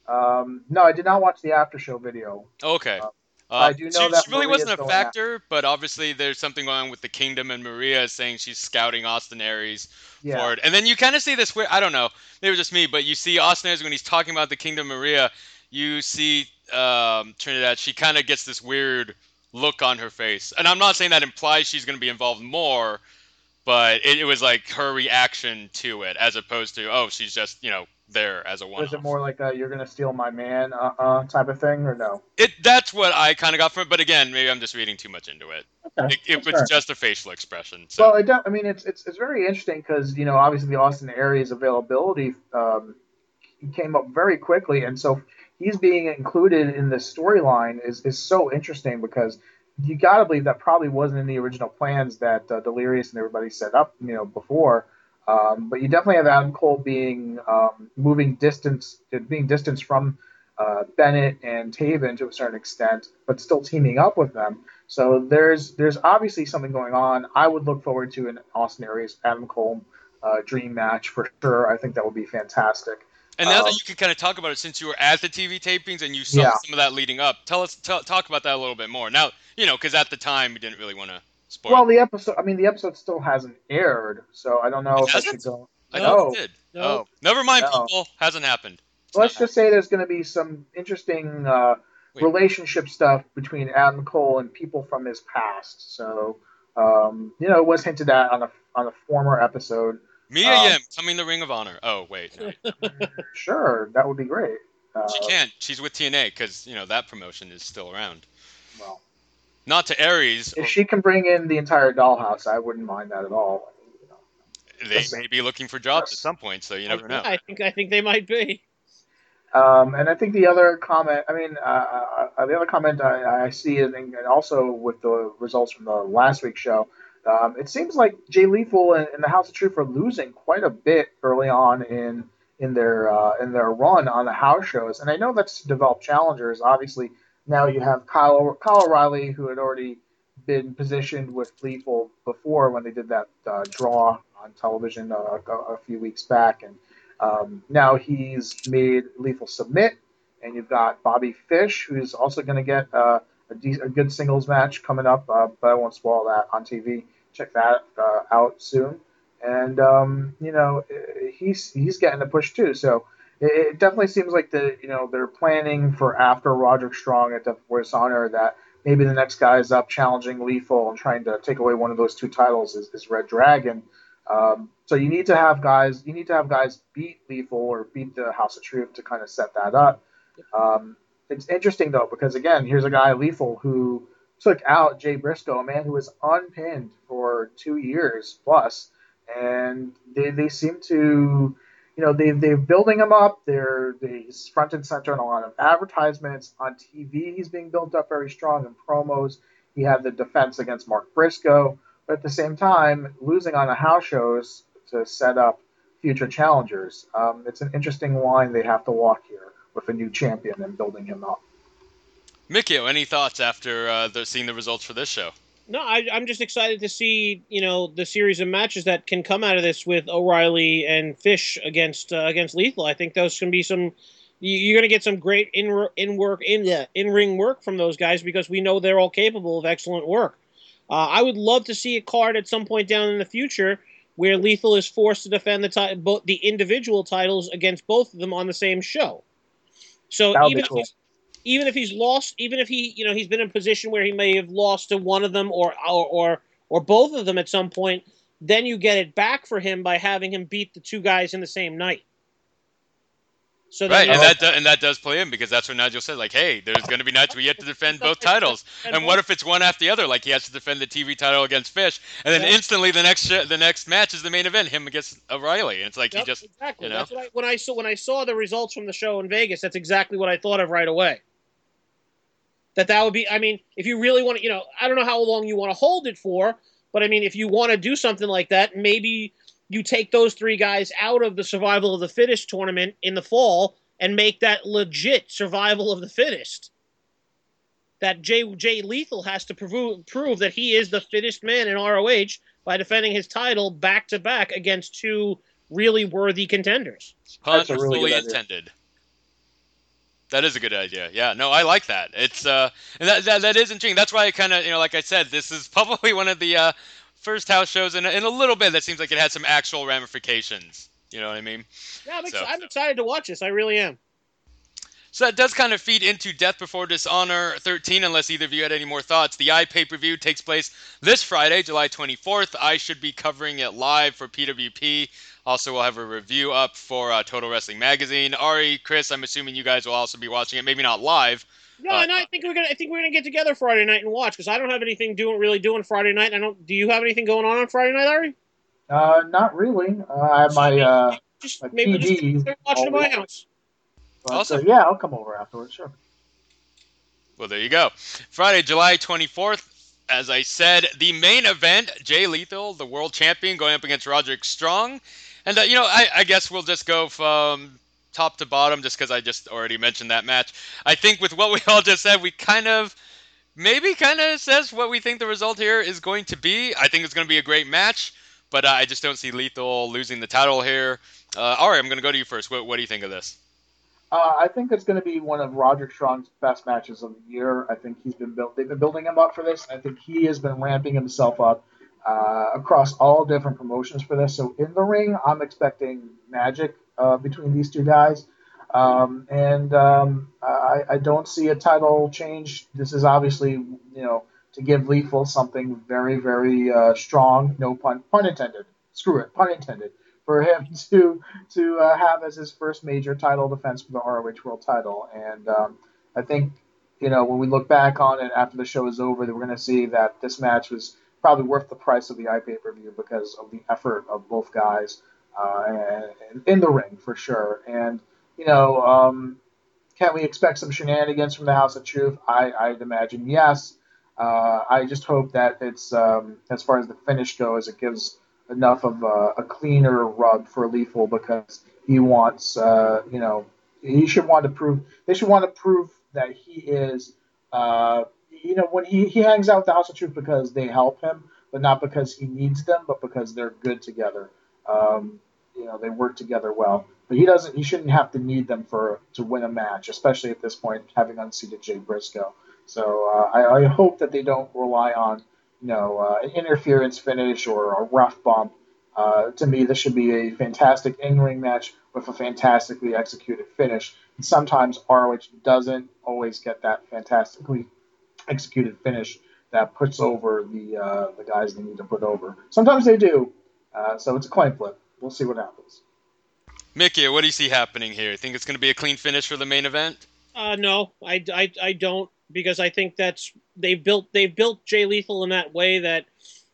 Um, no, I did not watch the after show video. Okay. Uh, Uh, I do she, know she that really Maria's wasn't a going out. factor, but obviously there's something going on with the kingdom, and Maria is saying she's scouting Austin Aries Yeah, for it. And then you kind of see this weird, I don't know, maybe it was just me, but you see Austin Aries when he's talking about the kingdom Maria, you see um, Trinidad, she kind of gets this weird look on her face. And I'm not saying that implies she's going to be involved more, but it, it was like her reaction to it as opposed to, oh, she's just, you know, there as a one was it off. more like a "you're gonna steal my man" uh, uh type of thing, or no? It that's what I kind of got from it, but again, maybe I'm just reading too much into it. Okay, It, it that's was fair. just a facial expression. So Well, it do, I mean, it's it's it's very interesting because you know obviously the Austin Aries availability um, came up very quickly, and so he's being included in the storyline is is so interesting because you got to believe that probably wasn't in the original plans that uh, Delirious and everybody set up, you know, before. Um, but you definitely have Adam Cole being um, moving distance, being distanced from uh, Bennett and Taven to a certain extent, but still teaming up with them. So there's there's obviously something going on. I would look forward to an Austin Aries Adam Cole uh, dream match for sure. I think that would be fantastic. and now that Um, you can kind of talk about it, since you were at the T V tapings and you saw yeah. some of that leading up, tell us tell, talk about that a little bit more. Now, you know, because at the time you didn't really want to spoil Well, it. the episode. I mean, the episode still hasn't aired, so I don't know It if I should hasn't? go. I thought Nope. it No, did. Nope. Oh, never mind, no. people. Hasn't happened. It's not Let's happened. just say there's going to be some interesting uh, Wait, relationship stuff between Adam Cole and people from his past. So, um, you know, it was hinted at on a on a former episode. Mia Um, Yim coming to Ring of Honor. Oh wait, no, sure, that would be great. she Uh, can't. She's with T N A because you know that promotion is still around. well, Not to Aries, if or she can bring in the entire dollhouse, I wouldn't mind that at all. I mean, you know, they just, may be looking for jobs at just some point, so you I, never yeah, know. I think I think they might be. Um, and I think the other comment, I mean, uh, uh, the other comment I, I see, and, and also with the results from the last week's show, um, it seems like Jay Lethal and, and the House of Truth are losing quite a bit early on in in their uh, in their run on the house shows. And I know that's to develop challengers. Obviously, now you have Kyle Kyle O'Reilly, who had already been positioned with Lethal before when they did that uh, draw on television uh, a, a few weeks back, and um, now he's made Lethal submit, and you've got Bobby Fish, who's also going to get uh, a, de- a good singles match coming up, uh, but I won't spoil that on T V. Check that uh, out soon. And um, you know he's he's getting a push too. So it, it definitely seems like the you know they're planning for after Roderick Strong at the Voice of Honor that maybe the next guy is up challenging Lethal and trying to take away one of those two titles is, is Red Dragon. Um, so you need to have guys, you need to have guys beat Lethal or beat the House of Truth to kind of set that up. Um, it's interesting though because again, here's a guy Lethal who took out Jay Briscoe, a man who was unpinned for two years plus, and they, they seem to, you know, they they're building him up. They're he's front and center in a lot of advertisements on T V. He's being built up very strong in promos. He had the defense against Mark Briscoe. But at the same time, losing on the house shows to set up future challengers. Um, it's an interesting line they have to walk here with a new champion and building him up. Mikio, any thoughts after uh, the, seeing the results for this show? No, I, I'm just excited to see you know the series of matches that can come out of this with O'Reilly and Fish against uh, against Lethal. I think those can be some. You're going to get some great in in work in yeah, in ring work from those guys because we know they're all capable of excellent work. Uh, I would love to see a card at some point down in the future where Lethal is forced to defend the ti- both the individual titles against both of them on the same show. So That would be even if cool. he's even if he's lost, even if he you know he's been in a position where he may have lost to one of them or or or, or both of them at some point, then you get it back for him by having him beat the two guys in the same night. So then Right, you and Oh, that do, and that does play in because that's what Nigel said. Like, hey, there's going to be nights where you have to defend both titles, and and what if it's one after the other? Like he has to defend the T V title against Fish, and then Yep. instantly the next sh- the next match is the main event, him against O'Reilly, and it's like he Yep, just, exactly. you know, That's what I when I saw when I saw the results from the show in Vegas. That's exactly what I thought of right away. That that would be. I mean, if you really want to, you know, I don't know how long you want to hold it for, but I mean, if you want to do something like that, maybe you take those three guys out of the survival of the fittest tournament in the fall and make that legit survival of the fittest. That Jay Jay Lethal has to prove prove that he is the fittest man in R O H by defending his title back to back against two really worthy contenders. pun that's a really fully good idea. intended. That is a good idea. Yeah, no, I like that. It's uh, and that that, that is intriguing. That's why I kind of, you know, like I said, this is probably one of the uh, first house shows in a, in a little bit that seems like it had some actual ramifications. You know what I mean? Yeah, I'm, ex- So, I'm excited to watch this. I really am. so that does kind of feed into Death Before Dishonor thirteen. Unless either of you had any more thoughts, the I pay per view takes place this Friday, July twenty-fourth. I should be covering it live for P W P. Also, we'll have a review up for uh, Total Wrestling Magazine. Ari, Chris, I'm assuming you guys will also be watching it. Maybe not live. No, Uh, and I think we're gonna. I think we're gonna get together Friday night and watch because I don't have anything doing really doing Friday night. I don't. Do you have anything going on on Friday night, Ari? Uh, not really. Uh, I have my uh, Just my maybe we'll just P D watch it all at my week, house. but uh, awesome. yeah, I'll come over afterwards. Sure. Well, there you go. Friday, July twenty-fourth. As I said, the main event, Jay Lethal, the world champion, going up against Roderick Strong. And, uh, you know, I, I guess we'll just go from top to bottom just because I just already mentioned that match. I think with what we all just said, we kind of, maybe kind of says what we think the result here is going to be. I think it's going to be a great match, but uh, I just don't see Lethal losing the title here. Uh, Ari, I'm going to go to you first. What, what do you think of this? Uh, I think it's going to be one of Roderick Strong's best matches of the year. I think he's been built. They've been building him up for this. I think he has been ramping himself up uh, across all different promotions for this. So in the ring, I'm expecting magic uh, between these two guys, um, and um, I, I don't see a title change. This is obviously, you know, to give Lethal something very, very uh, strong. No pun pun intended. Screw it, pun intended. For him to to uh, have as his first major title defense for the R O H World Title, and um, I think, you know, when we look back on it after the show is over, that we're going to see that this match was probably worth the price of the I pay per view because of the effort of both guys uh, and, and in the ring for sure. And you know, um, can we expect some shenanigans from the House of Truth? I, I'd imagine yes. Uh, I just hope that it's um, as far as the finish goes, it gives enough of a, a cleaner rub for Lethal because he wants, uh, you know, he should want to prove. They should want to prove that he is, uh, you know, when he, he hangs out with the House of Truth because they help him, but not because he needs them, but because they're good together. Um, you know, they work together well. But he doesn't. He shouldn't have to need them for to win a match, especially at this point, having unseated Jay Briscoe. So uh, I, I hope that they don't rely on, you know, uh, an interference finish or a rough bump. Uh, to me, this should be a fantastic in-ring match with a fantastically executed finish. And sometimes R O H doesn't always get that fantastically executed finish that puts over the uh, the guys they need to put over. Sometimes they do. Uh, so it's a coin flip. We'll see what happens. Mickey, what do you see happening here? Think it's going to be a clean finish for the main event? Uh, no, I, I, I don't because I think that's they've built they've built Jay Lethal in that way that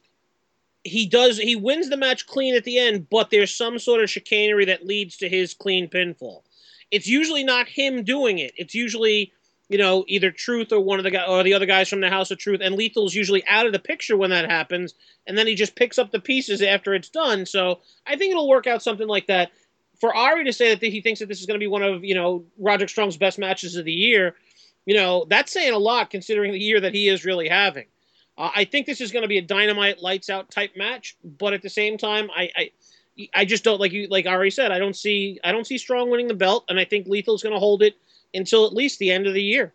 he does he wins the match clean at the end, but there's some sort of chicanery that leads to his clean pinfall. It's usually not him doing it. It's usually, you know, either Truth or one of the guy or the other guys from the House of Truth, and Lethal's usually out of the picture when that happens, and then he just picks up the pieces after it's done. So I think it'll work out something like that. For Ari to say that he thinks that this is going to be one of, you know, Roderick Strong's best matches of the year, you know, that's saying a lot considering the year that he is really having. Uh, I think this is going to be a dynamite, lights out type match, but at the same time, I, I, I just don't like you, like Ari said, I don't see, I don't see Strong winning the belt, and I think Lethal's going to hold it until at least the end of the year.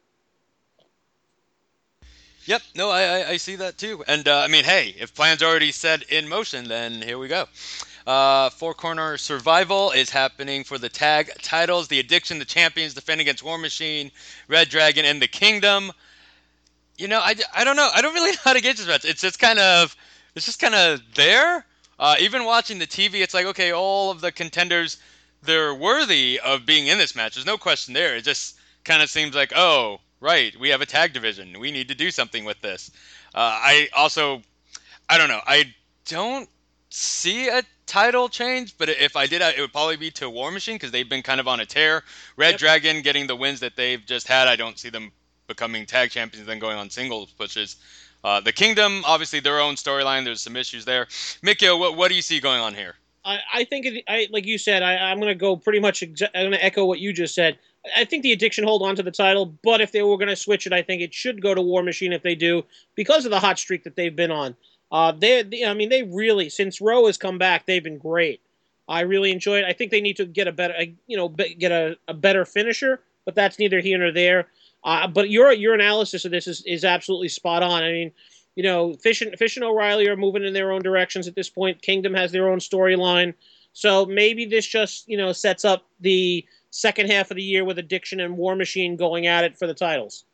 Yep, no, I, I, I see that too. And uh, I mean, hey, if plans are already set in motion, then here we go. Uh, Four Corner Survival is happening for the tag titles. The Addiction, the champions, defend against War Machine, Red Dragon, and the Kingdom. You know, I, I don't know. I don't really know how to gauge this match. It's just kind of, it's just kind of there. Uh, even watching the T V, it's like, okay, all of the contenders, they're worthy of being in this match. There's no question there. It just kind of seems like, oh, right, we have a tag division. We need to do something with this. Uh, I also, I don't know. I don't see a title change, but if I did, it would probably be to War Machine because they've been kind of on a tear. Red yep. Dragon getting the wins that they've just had. I don't see them becoming tag champions and then going on singles pushes. Uh, the Kingdom, obviously their own storyline. There's some issues there. Mikio, what what do you see going on here? I, I think, it, I like you said, I, I'm going to go pretty much, exa- I'm going to echo what you just said. I think the Addiction hold on to the title, but if they were going to switch it, I think it should go to War Machine if they do, because of the hot streak that they've been on. Uh, they, they, I mean, they really, since Rowe has come back, they've been great. I really enjoy it. I think they need to get a better, you know, get a, a better finisher but that's neither here nor there. Uh, but your your analysis of this is, is absolutely spot on. I mean, you know, Fish and Fish and O'Reilly are moving in their own directions at this point. Kingdom has their own storyline, so maybe this just you know sets up the second half of the year with Addiction and War Machine going at it for the titles.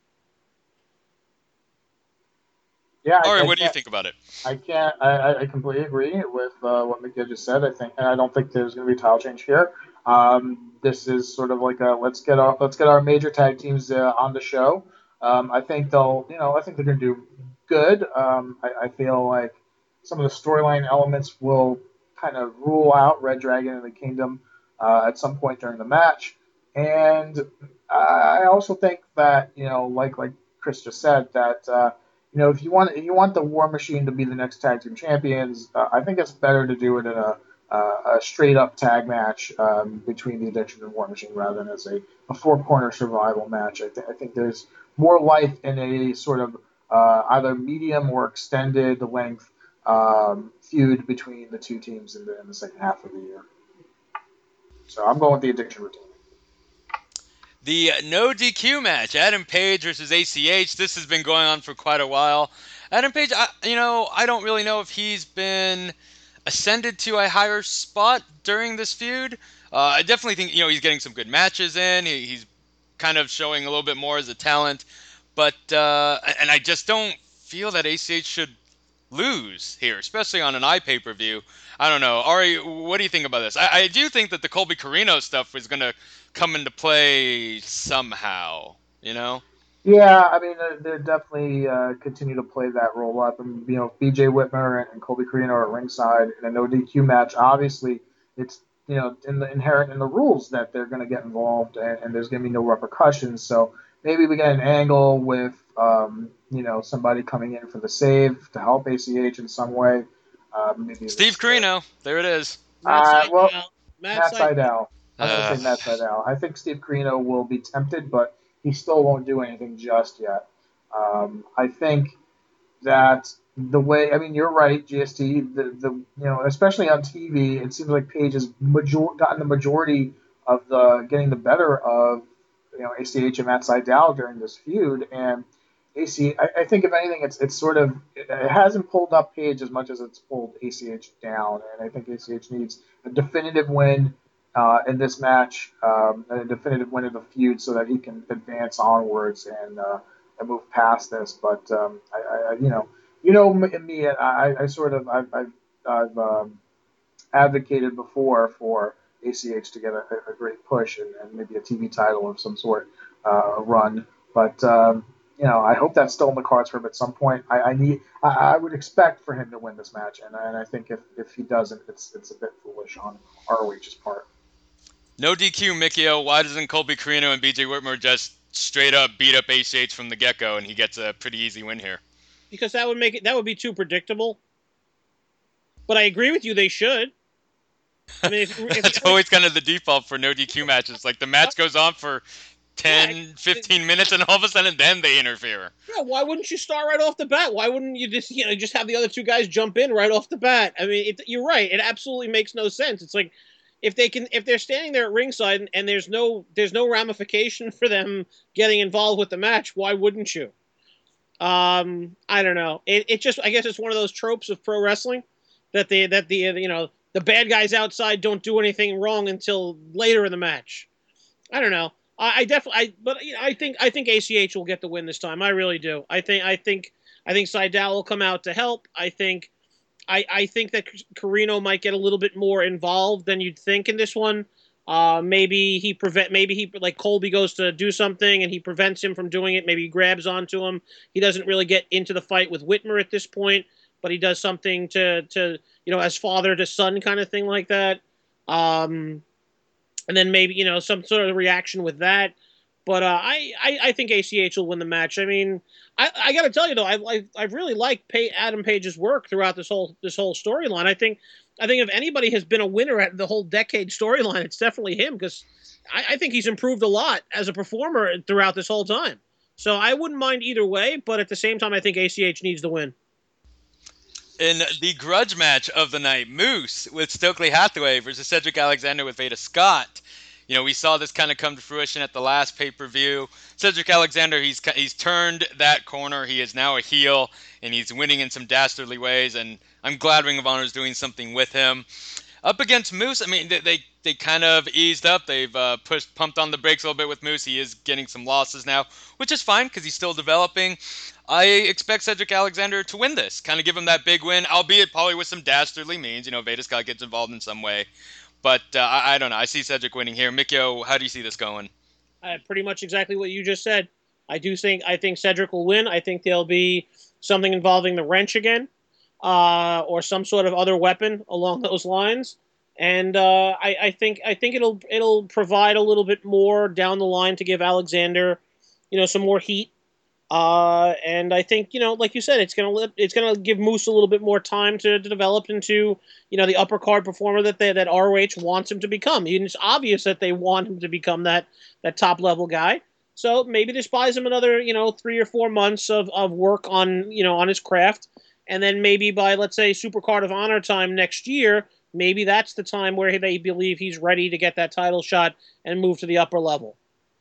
Yeah, I, Ari, I what do you can't. think about it? I can't. I, I completely agree with uh, what Mickey just said. I think, and I don't think there's going to be a title change here. Um, this is sort of like a let's get our let's get our major tag teams uh, on the show. Um, I think they'll, you know, I think they're going to do good. Um, I, I feel like some of the storyline elements will kind of rule out Red Dragon and the Kingdom uh, at some point during the match, and I also think that you know, like like Chris just said, that. Uh, you know, if you want if you want the War Machine to be the next tag team champions, uh, I think it's better to do it in a, uh, a straight up tag match um, between the Addiction and War Machine rather than as a, a four corner survival match. I, th- I think there's more life in a sort of uh, either medium or extended length um, feud between the two teams in the in the second half of the year. So I'm going with the Addiction routine. The no D Q match, Adam Page versus A C H. This has been going on for quite a while. Adam Page, I, you know, I don't really know if he's been ascended to a higher spot during this feud. Uh, I definitely think you know he's getting some good matches in. He, he's kind of showing a little bit more as a talent, but uh, and I just don't feel that A C H should lose here, especially on an eye pay per view. I don't know, Ari. What do you think about this? I, I do think that the Colby Carino stuff is going to come into play somehow. You know. Yeah, I mean, they're, they're definitely uh, continue to play that role up. And, you know, B J Whitmer and, and Colby Carino are at ringside in a no D Q match. Obviously, it's, you know, in the, inherent in the rules that they're going to get involved and, and there's going to be no repercussions. So maybe we get an angle with, um, you know, somebody coming in for the save to help A C H in some way. Uh, maybe Steve it's, uh, Carino, there it is. Matt uh, well, Sydal. Matt Matt Sydal. Sydal. I was going to Uh, say Matt Sydal. I think Steve Carino will be tempted, but he still won't do anything just yet. Um, I think that the way I mean you're right, G S T. The the you know especially on T V, it seems like Page has major, gotten the majority of the getting the better of you know A C H and Matt Sydal during this feud, and A C. I, I think if anything, it's it's sort of it hasn't pulled up Page as much as it's pulled A C H down, and I think A C H needs a definitive win. Uh, in this match, um, and a definitive win of the feud, so that he can advance onwards and uh, and move past this. But um, I, I, you know, you know me, I, I sort of I've I've, I've um, advocated before for A C H to get a, a great push and, and maybe a T V title of some sort uh, run. But um, you know, I hope that's still in the cards for him at some point. I, I need, I, I would expect for him to win this match, and, and I think if, if he doesn't, it's it's a bit foolish on R O H's part. no D Q, Mikio. Why doesn't Colby Carino and B J Whitmer just straight up beat up A C H from the get go and he gets a pretty easy win here? Because that would make it that would be too predictable. But I agree with you. They should. I mean, if, if, That's always kind of the default for no D Q matches. Like the match goes on for ten, yeah, fifteen minutes and all of a sudden then they interfere. Yeah, why wouldn't you start right off the bat? Why wouldn't you just you know just have the other two guys jump in right off the bat? I mean, it, you're right. It absolutely makes no sense. It's like if they can if they're standing there at ringside and, and there's no there's no ramification for them getting involved with the match, why wouldn't you? Um, I don't know. It, it just I guess it's one of those tropes of pro wrestling that the that the you know the bad guys outside don't do anything wrong until later in the match. I don't know. I, I definitely, I, but you know, I think I think A C H will get the win this time. I really do. I think I think I think Sydal will come out to help. I think I I think that Carino might get a little bit more involved than you'd think in this one. Uh, maybe he prevent. Maybe he like Colby goes to do something and he prevents him from doing it. Maybe he grabs onto him. He doesn't really get into the fight with Whitmer at this point, but he does something to to you know as father to son kind of thing like that. Um, and then maybe you know some sort of reaction with that. But uh, I, I I think A C H will win the match. I mean, I, I got to tell you though, I I I really like Pay, Adam Page's work throughout this whole this whole storyline. I think I think if anybody has been a winner at the whole decade storyline, it's definitely him because I, I think he's improved a lot as a performer throughout this whole time. So I wouldn't mind either way, but at the same time, I think A C H needs the win. In the grudge match of the night, Moose with Stokely Hathaway versus Cedric Alexander with Veda Scott. You know, we saw this kind of come to fruition at the last pay-per-view. Cedric Alexander, he's he's turned that corner. He is now a heel, and he's winning in some dastardly ways. And I'm glad Ring of Honor is doing something with him. Up against Moose, I mean, they they, they kind of eased up. They've uh, pushed, pumped on the brakes a little bit with Moose. He is getting some losses now, which is fine because he's still developing. I expect Cedric Alexander to win this, kind of give him that big win, albeit probably with some dastardly means. You know, Veda Scott gets involved in some way. But uh, I, I don't know. I see Cedric winning here. Mikio, how do you see this going? Uh, pretty much exactly what you just said. I do think I think Cedric will win. I think there'll be something involving the wrench again, uh, or some sort of other weapon along those lines. And uh, I, I think I think it'll it'll provide a little bit more down the line to give Alexander, you know, some more heat. Uh, and I think, you know, like you said, it's gonna it's gonna give Moose a little bit more time to, to develop into, you know, the upper card performer that they, that R O H wants him to become. And it's obvious that they want him to become that that top level guy. So maybe this buys him another, you know, three or four months of, of work on, you know, on his craft, and then maybe by, let's say, Super Card of Honor time next year, maybe that's the time where they believe he's ready to get that title shot and move to the upper level.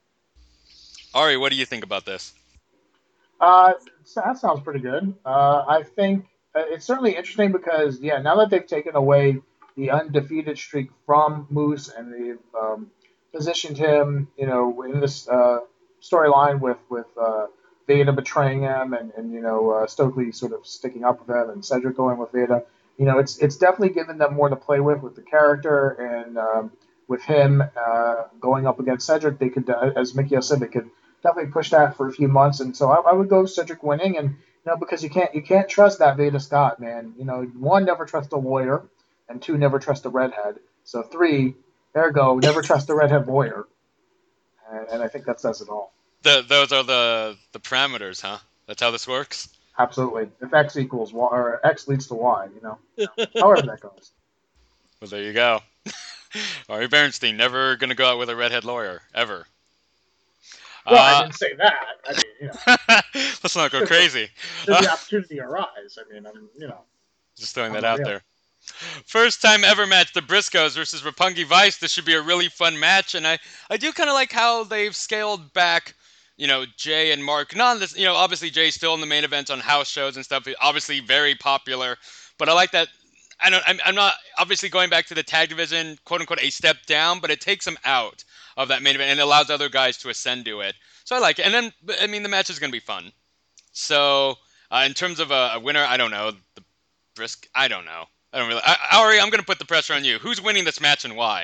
Ari, what do you think about this? Uh, that sounds pretty good. Uh, I think uh, it's certainly interesting because, yeah, now that they've taken away the undefeated streak from Moose and they've um, positioned him, you know, in this uh, storyline with with uh, Veda betraying him and, and you know uh, Stokely sort of sticking up with him and Cedric going with Veda, you know, it's it's definitely given them more to play with with the character and um, with him uh, going up against Cedric. They could, uh, as Mikio said, they could definitely push that for a few months, and so I, I would go Cedric winning, and you know because you can't you can't trust that Veda Scott, man. You know, one, never trust a lawyer, and two, never trust a redhead. So three, ergo, never trust a redhead lawyer, and, and I think that says it all. The, those are the the parameters, huh? That's how this works. Absolutely. If X equals Y, or X leads to Y, you know, however that goes. Well, there you go. Ari Bernstein, never gonna go out with a redhead lawyer ever. Well, uh, I didn't say that. I mean, you know, let's not go crazy. Should the opportunity arise? I mean, I'm, you know, just throwing that out there. First time ever match, the Briscoes versus Roppongi Vice. This should be a really fun match, and I, I do kind of like how they've scaled back, you know, Jay and Mark. Not this, you know, obviously Jay's still in the main events on house shows and stuff. Obviously very popular, but I like that. I don't. I'm, I'm not obviously going back to the tag division, quote unquote, a step down, but it takes them out of that main event and allows other guys to ascend to it. So I like it. And then, I mean, the match is going to be fun. So uh, in terms of a, a winner, I don't know. The Brisk, I don't know. I don't really. I, Ari, I'm going to put the pressure on you. Who's winning this match and why?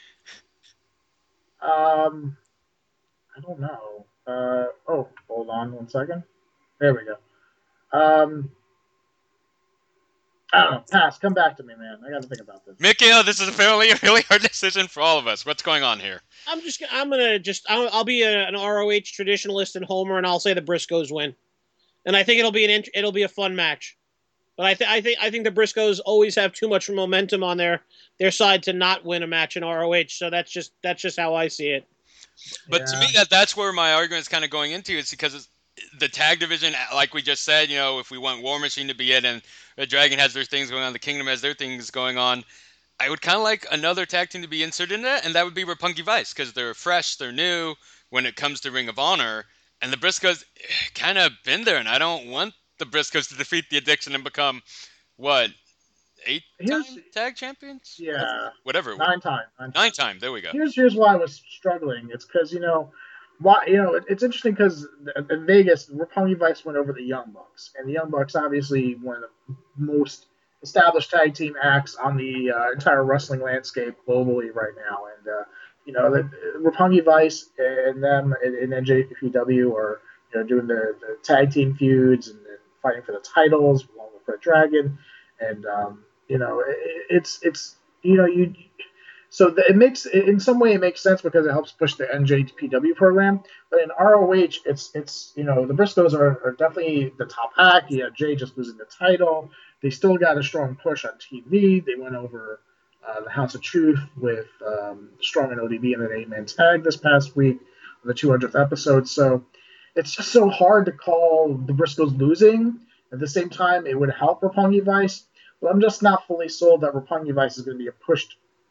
Um, I don't know. Uh, oh, hold on one second. There we go. Um, I don't know. Pass. Come back to me, man. I got to think about this. Mikio, this is apparently a really hard decision for all of us. What's going on here? I'm just. I'm gonna just. I'll, I'll be a, an R O H traditionalist and homer, and I'll say the Briscoes win. And I think it'll be an. It'll be a fun match. But I think. I think. I think the Briscoes always have too much momentum on their their side to not win a match in R O H. So that's just. That's just how I see it. But yeah. to me, that that's where my argument is kind of going into. It's because it's, the tag division, like we just said, you know, if we want War Machine to be it and Red Dragon has their things going on, the Kingdom has their things going on, I would kind of like another tag team to be inserted in that, and that would be Roppongi Vice, because they're fresh, they're new when it comes to Ring of Honor, and the Briscoes kind of been there, and I don't want the Briscoes to defeat the Addiction and become, what, eight time tag champions? Yeah. Whatever. Nine time. Nine, Nine time. There we go. Here's here's why I was struggling. It's because, you know, why you know, it, it's interesting because in Vegas, Roppongi Vice went over the Young Bucks, and the Young Bucks obviously one of the most established tag team acts on the uh, entire wrestling landscape globally right now, and uh, you know, the, Roppongi Vice and them and, and N J P W are you know doing the, the tag team feuds and, and fighting for the titles along with Red Dragon, and um, you know, it, it's it's you know you. So the, it makes in some way it makes sense because it helps push the N J P W program. But in R O H, it's it's you know the Briscoes are, are definitely the top act. You have Jay just losing the title. They still got a strong push on T V. They went over uh, the House of Truth with um, Strong and O D B in an eight-man tag this past week on the two hundredth episode. So it's just so hard to call the Briscoes losing. At the same time, it would help Roppongi Vice. But I'm just not fully sold that Roppongi Vice is going to be a pushed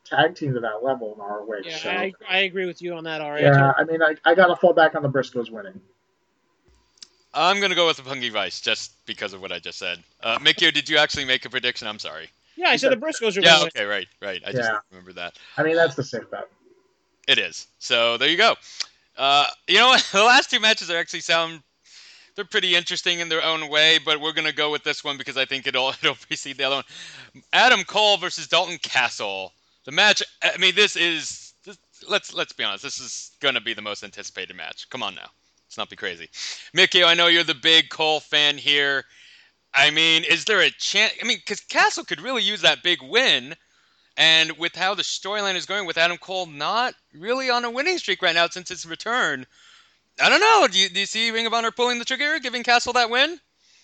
tag team to that level in R O H. Yeah, So I, I agree with you on that, Ari. I yeah, totally- I mean, I, I got to fall back on the Briscoes winning. I'm gonna go with the Punky Vice just because of what I just said. Uh, Mikio, did you actually make a prediction? I'm sorry. yeah, I said the Briscoes are going Yeah, to win. okay, right, right. I just Yeah. remember that. I mean, that's the safe bet. It is. So there you go. Uh, you know what? The last two matches are actually sound they're pretty interesting in their own way, but we're gonna go with this one because I think it'll it'll precede the other one. Adam Cole versus Dalton Castle. The match. I mean, this is. This, let's let's be honest. This is gonna be the most anticipated match. Come on now. Let's not be crazy. Mickey, I know you're the big Cole fan here. I mean, is there a chance? I mean, because Castle could really use that big win. And with how the storyline is going with Adam Cole not really on a winning streak right now since his return, I don't know. Do you, do you see Ring of Honor pulling the trigger, giving Castle that win?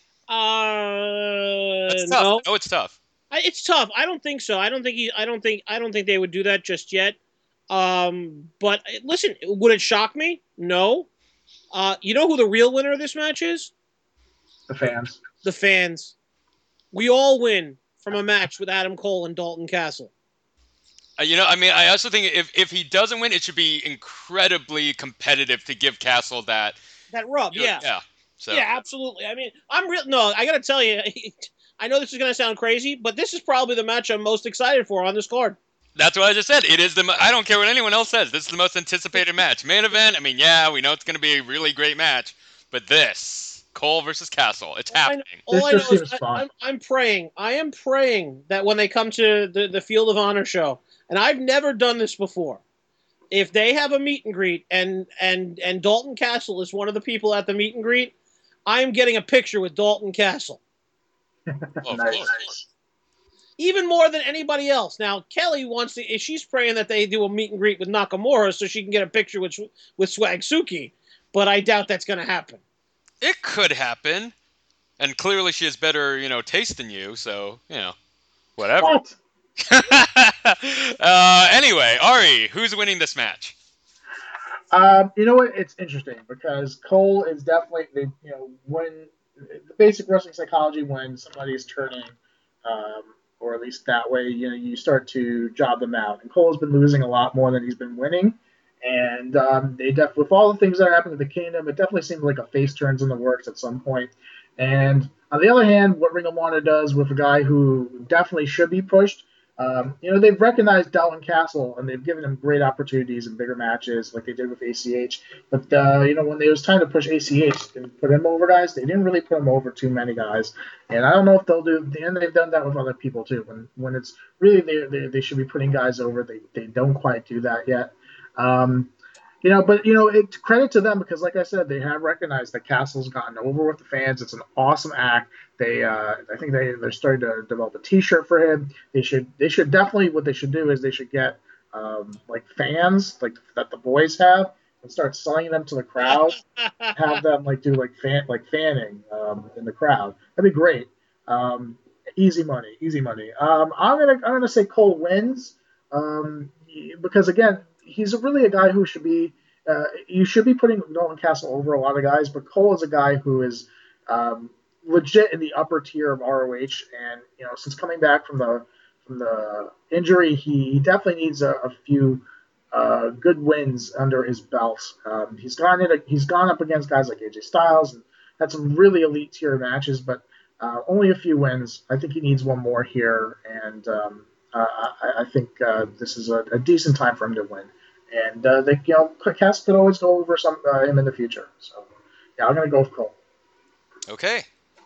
Uh, That's tough. no, Oh, it's tough. I, it's tough. I don't think so. I don't think he. I don't think. I don't think they would do that just yet. Um, but uh, listen, would it shock me? No. Uh, you know who the real winner of this match is? The fans. The fans. We all win from a match with Adam Cole and Dalton Castle. Uh, you know, I mean, I also think if, if he doesn't win, it should be incredibly competitive to give Castle that. That rub, You know, yeah. Yeah. So. Yeah, absolutely. I mean, I'm real. No, I got to tell you, I know this is going to sound crazy, but this is probably the match I'm most excited for on this card. That's what I just said. It is the. mo- I don't care what anyone else says. This is the most anticipated match. Main event. I mean, yeah, we know it's going to be a really great match, but this Cole versus Castle, it's All I, happening. all This I know just is seems I, fun. I'm, I'm praying. I am praying that when they come to the, the Field of Honor show, and I've never done this before, if they have a meet and greet and and and Dalton Castle is one of the people at the meet and greet, I am getting a picture with Dalton Castle. Well, of Nice. course. Even more than anybody else. Now, Kelly wants to. She's praying that they do a meet and greet with Nakamura so she can get a picture with with Swagsuki, but I doubt that's going to happen. It could happen, and clearly she has better, you know, taste than you. So you know, whatever. What? uh, anyway, Ari, who's winning this match? Um, you know what? It's interesting because Cole is definitely they, you know, when the basic wrestling psychology when somebody is turning, um, or at least that way, you know, you start to job them out. And Cole's been losing a lot more than he's been winning. And um, they def- with all the things that are happening with the Kingdom, it definitely seems like a face turns in the works at some point. And on the other hand, what Ring of Honor does with a guy who definitely should be pushed, um, you know, they've recognized Dalton Castle and they've given him great opportunities in bigger matches like they did with A C H. But, uh, you know, when it was time to push A C H and put him over guys, they didn't really put him over too many guys. And I don't know if they'll do, and they've done that with other people too. When when it's really they, they, they should be putting guys over, they, they don't quite do that yet. Um, you know, but you know, it credit to them because, like I said, they have recognized that Castle's gotten over with the fans. It's an awesome act. They, uh, I think they they're starting to develop a T-shirt for him. They should they should definitely what they should do is they should get um, like fans like that the boys have and start selling them to the crowd. Have them like do like fan like fanning um, in the crowd. That'd be great. Um, easy money, easy money. Um, I'm gonna I'm gonna say Cole wins um, because again. He's really a guy who should be. Uh, you should be putting Dalton Castle over a lot of guys, but Cole is a guy who is um, legit in the upper tier of R O H, and you know, since coming back from the from the injury, he, he definitely needs a, a few uh, good wins under his belt. Um, he's gone in. A, he's gone up against guys like A J Styles and had some really elite tier matches, but uh, only a few wins. I think he needs one more here, and. Um, Uh, I, I think uh, this is a, a decent time for him to win, and uh, they, you know, Cass could always go over some uh, him in the future. So, yeah, I'm gonna go with Cole. Okay.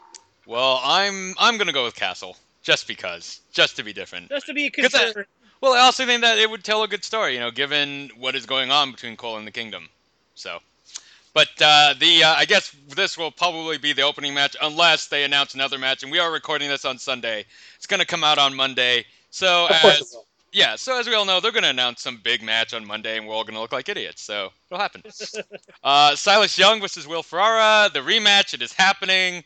Well, I'm I'm gonna go with Castle just because, just to be different. Just to be a 'Cause I- concern. Well, I also think that it would tell a good story, you know, given what is going on between Cole and the Kingdom. So, but uh, the uh, I guess this will probably be the opening match unless they announce another match, and we are recording this on Sunday. It's gonna come out on Monday. So Of course it as will. yeah, so as we all know, they're going to announce some big match on Monday, and we're all going to look like idiots. So it'll happen. uh, Silas Young versus Will Ferrara, the rematch. It is happening.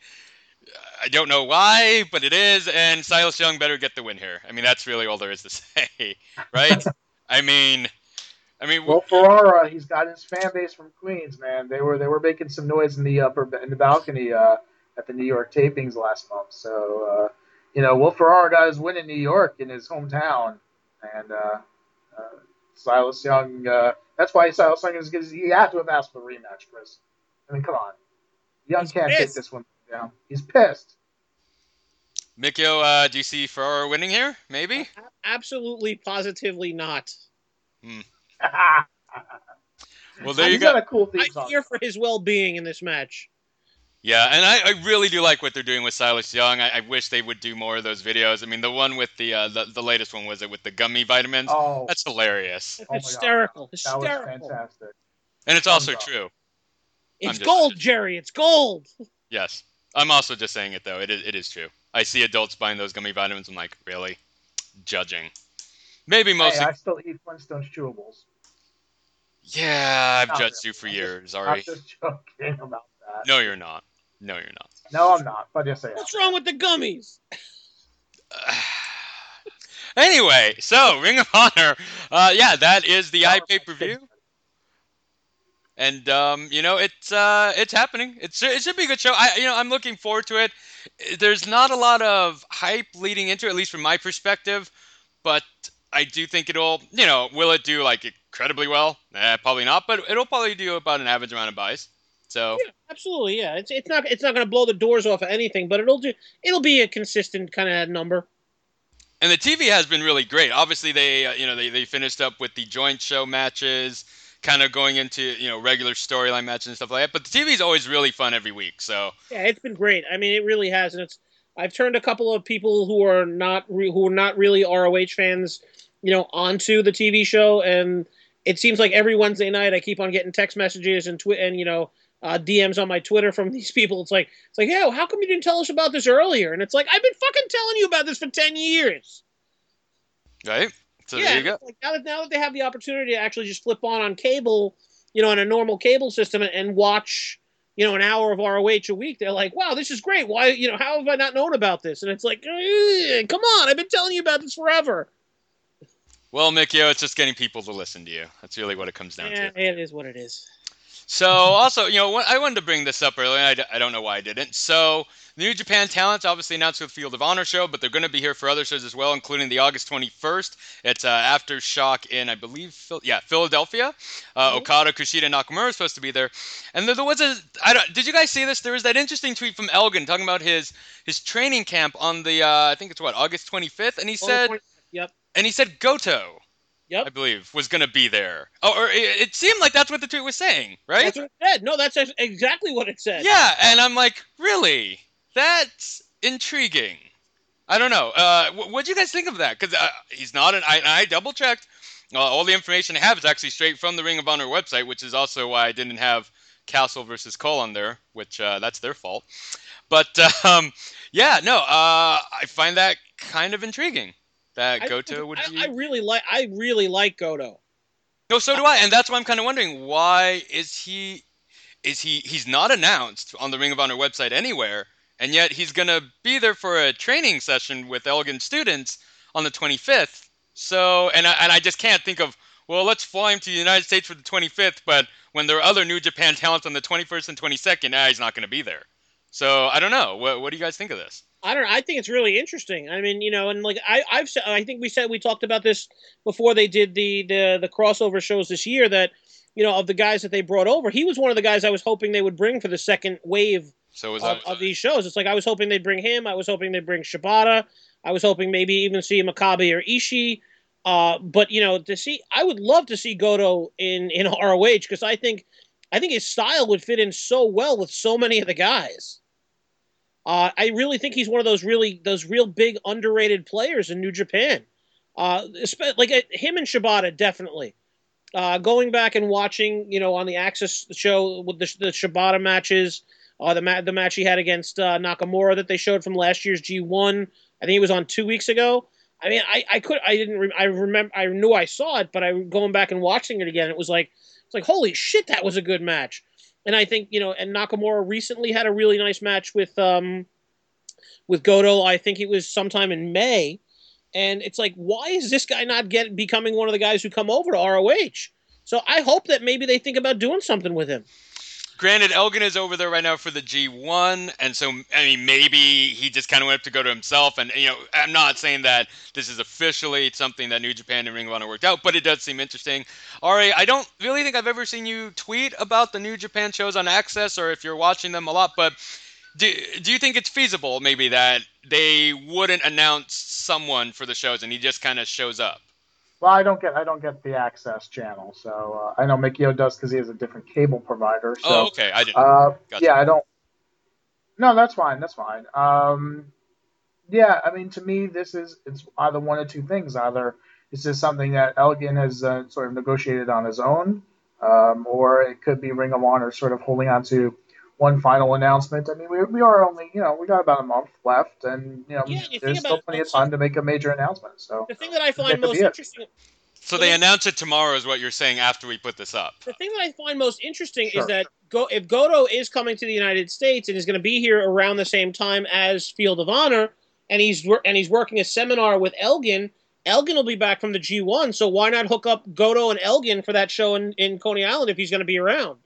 I don't know why, but it is, and Silas Young better get the win here. I mean, that's really all there is to say, right? I mean, I mean, Well, Ferrara, he's got his fan base from Queens, man. They were they were making some noise in the upper in the balcony uh, at the New York tapings last month. So uh, you know, Will Ferrara got his win in New York in his hometown, and uh, Uh, Silas Young. Uh, that's why Silas Young is. He had to have asked for a rematch, Chris. I mean, come on. Young He's can't take pissed. this one down. He's pissed. Mikio, uh, do you see Ferraro winning here? Maybe. A- Absolutely, positively not. Hmm. Well, Well, there you he's go. got a cool theme I song. fear for his well-being in this match. Yeah, and I, I really do like what they're doing with Silas Young. I, I wish they would do more of those videos. I mean, the one with the uh, the, the latest one was it with the gummy vitamins. Oh, That's hilarious, oh my Hysterical. God. That was Hysterical. fantastic. and it's Thumbs also up. true. It's I'm just- gold, Jerry. It's gold. Yes, I'm also just saying it though. It is, it is true. I see adults buying those gummy vitamins. I'm like, really? Judging. Maybe mostly. Hey, I still eat Flintstones chewables. Yeah, I've Not judged really. you for I'm years, just, Ari. I'm just joking about that. No, you're not. No, you're not. No, I'm not. But yes, I am. What's wrong with the gummies? Anyway, so Ring of Honor, uh, yeah, that is the I pay per view, and um, you know it's uh, it's happening. It's it should be a good show. I you know I'm looking forward to it. There's not a lot of hype leading into it, at least from my perspective, but I do think it'll you know will it do like incredibly well? Eh, probably not, but it'll probably do about an average amount of buys. So Yeah, absolutely. Yeah, it's it's not it's not going to blow the doors off of anything, but it'll do. It'll be a consistent kind of number. and the T V has been really great. Obviously, they uh, you know they, they finished up with the joint show matches, kind of going into you know regular storyline matches and stuff like that. But the T V is always really fun every week. So Yeah, it's been great. I mean, it really has, and it's. I've turned a couple of people who are not re, who are not really R O H fans, you know, onto the T V show, and it seems like every Wednesday night I keep on getting text messages and twi- and you know uh, D Ms on my Twitter from these people. It's like it's like, yeah, how come you didn't tell us about this earlier? And it's like I've been fucking telling you about this for ten years. right, so Yeah, there you go. it's like now that now that they have the opportunity to actually just flip on on cable, you know, on a normal cable system and, and watch, you know, an hour of R O H a week, they're like, wow, this is great. Why, you know, how have I not known about this? And it's like, eh, come on, I've been telling you about this forever. Well, Mikio, it's just getting people to listen to you. That's really what it comes down Yeah, to. it is what it is. So, also, you know, what- I wanted to bring this up earlier. I, d- I don't know why I didn't. So, the New Japan talents obviously announced with Field of Honor show, but they're going to be here for other shows as well, including the August twenty-first. It's uh, Aftershock in, I believe, Phil- yeah, Philadelphia. Uh, Mhm. Okada, Kushida, and Nakamura are supposed to be there. And there, there was a, I don't, did you guys see this? There was that interesting tweet from Elgin talking about his his training camp on the, uh, I think it's what, August twenty-fifth, and he said, Yep. and he said Goto. Yep. I believe, was going to be there. Oh, or it, it seemed like that's what the tweet was saying, right? That's what it said. No, that's ex- exactly what it said. Yeah, and I'm like, really? That's intriguing. I don't know. Uh, what do you guys think of that? Because uh, he's not an. I, I double checked. Uh, all the information I have is actually straight from the Ring of Honor website, which is also why I didn't have Castle versus Cole on there, which uh, that's their fault. But um, yeah, no, uh, I find that kind of intriguing. That I, Goto would I, be. I really like. I really like Goto. No, so do I, and that's why I'm kind of wondering why is he is he he's not announced on the Ring of Honor website anywhere, and yet he's gonna be there for a training session with Elgin students on the twenty-fifth. So, and I, and I just can't think of well, let's fly him to the United States for the twenty-fifth, but when there are other New Japan talents on the twenty-first and twenty-second, ah, he's not gonna be there. So I don't know. What what do you guys think of this? I don't know. I think it's really interesting. I mean, you know, and like I, I've said, I think we said we talked about this before they did the the the crossover shows this year. That you know, of the guys that they brought over, he was one of the guys I was hoping they would bring for the second wave So was of, I. of these shows. It's like I was hoping they'd bring him. I was hoping they'd bring Shibata. I was hoping maybe even see Makabe or Ishii. Uh, but you know, to see, I would love to see Goto in in R O H because I think I think his style would fit in so well with so many of the guys. Uh, I really think he's one of those really those real big underrated players in New Japan. Uh, like uh, him and Shibata definitely. Uh, going back and watching, you know, on the Axis show with the, the Shibata matches, uh, the ma- the match he had against uh, Nakamura that they showed from last year's G one. I think it was on two weeks ago. I mean, I, I could I didn't re- I remember I knew I saw it, but I going back and watching it again, it was like it's like holy shit, that was a good match. And I think you know, and Nakamura recently had a really nice match with um with Goto. I think it was sometime in May, and it's like, why is this guy not get becoming one of the guys who come over to R O H? So I hope that maybe they think about doing something with him. granted, Elgin is over there right now for the G one, and so I mean maybe he just kind of went up to go to himself. And you know, I'm not saying that this is officially something that New Japan and Ring of Honor worked out, but it does seem interesting. Ari, I don't really think I've ever seen you tweet about the New Japan shows on Access, or if you're watching them a lot. But do do you think it's feasible maybe that they wouldn't announce someone for the shows and he just kind of shows up? Well, I don't get I don't get the Access channel, so uh, I know Mikio does because he has a different cable provider. Oh, So, okay, I didn't. uh, Gotcha. yeah, I don't. No, that's fine. That's fine. Um, yeah, I mean, to me, this is it's either one of two things. Either this is something that Elgin has uh, sort of negotiated on his own, um, or it could be Ring of Honor sort of holding on to one final announcement. I mean, we, we are only, you know, we got about a month left, and you know, Yeah, you think there's about still it. plenty of Also, time to make a major announcement. So the thing that I that find could be most it. interesting. So The they thing, announce it tomorrow, is what you're saying after we put this up. the thing that I find most interesting is Sure. that Go, if Goto is coming to the United States and is going to be here around the same time as Field of Honor, and he's wor- and he's working a seminar with Elgin, Elgin will be back from the G one. So why not hook up Goto and Elgin for that show in, in Coney Island if he's going to be around?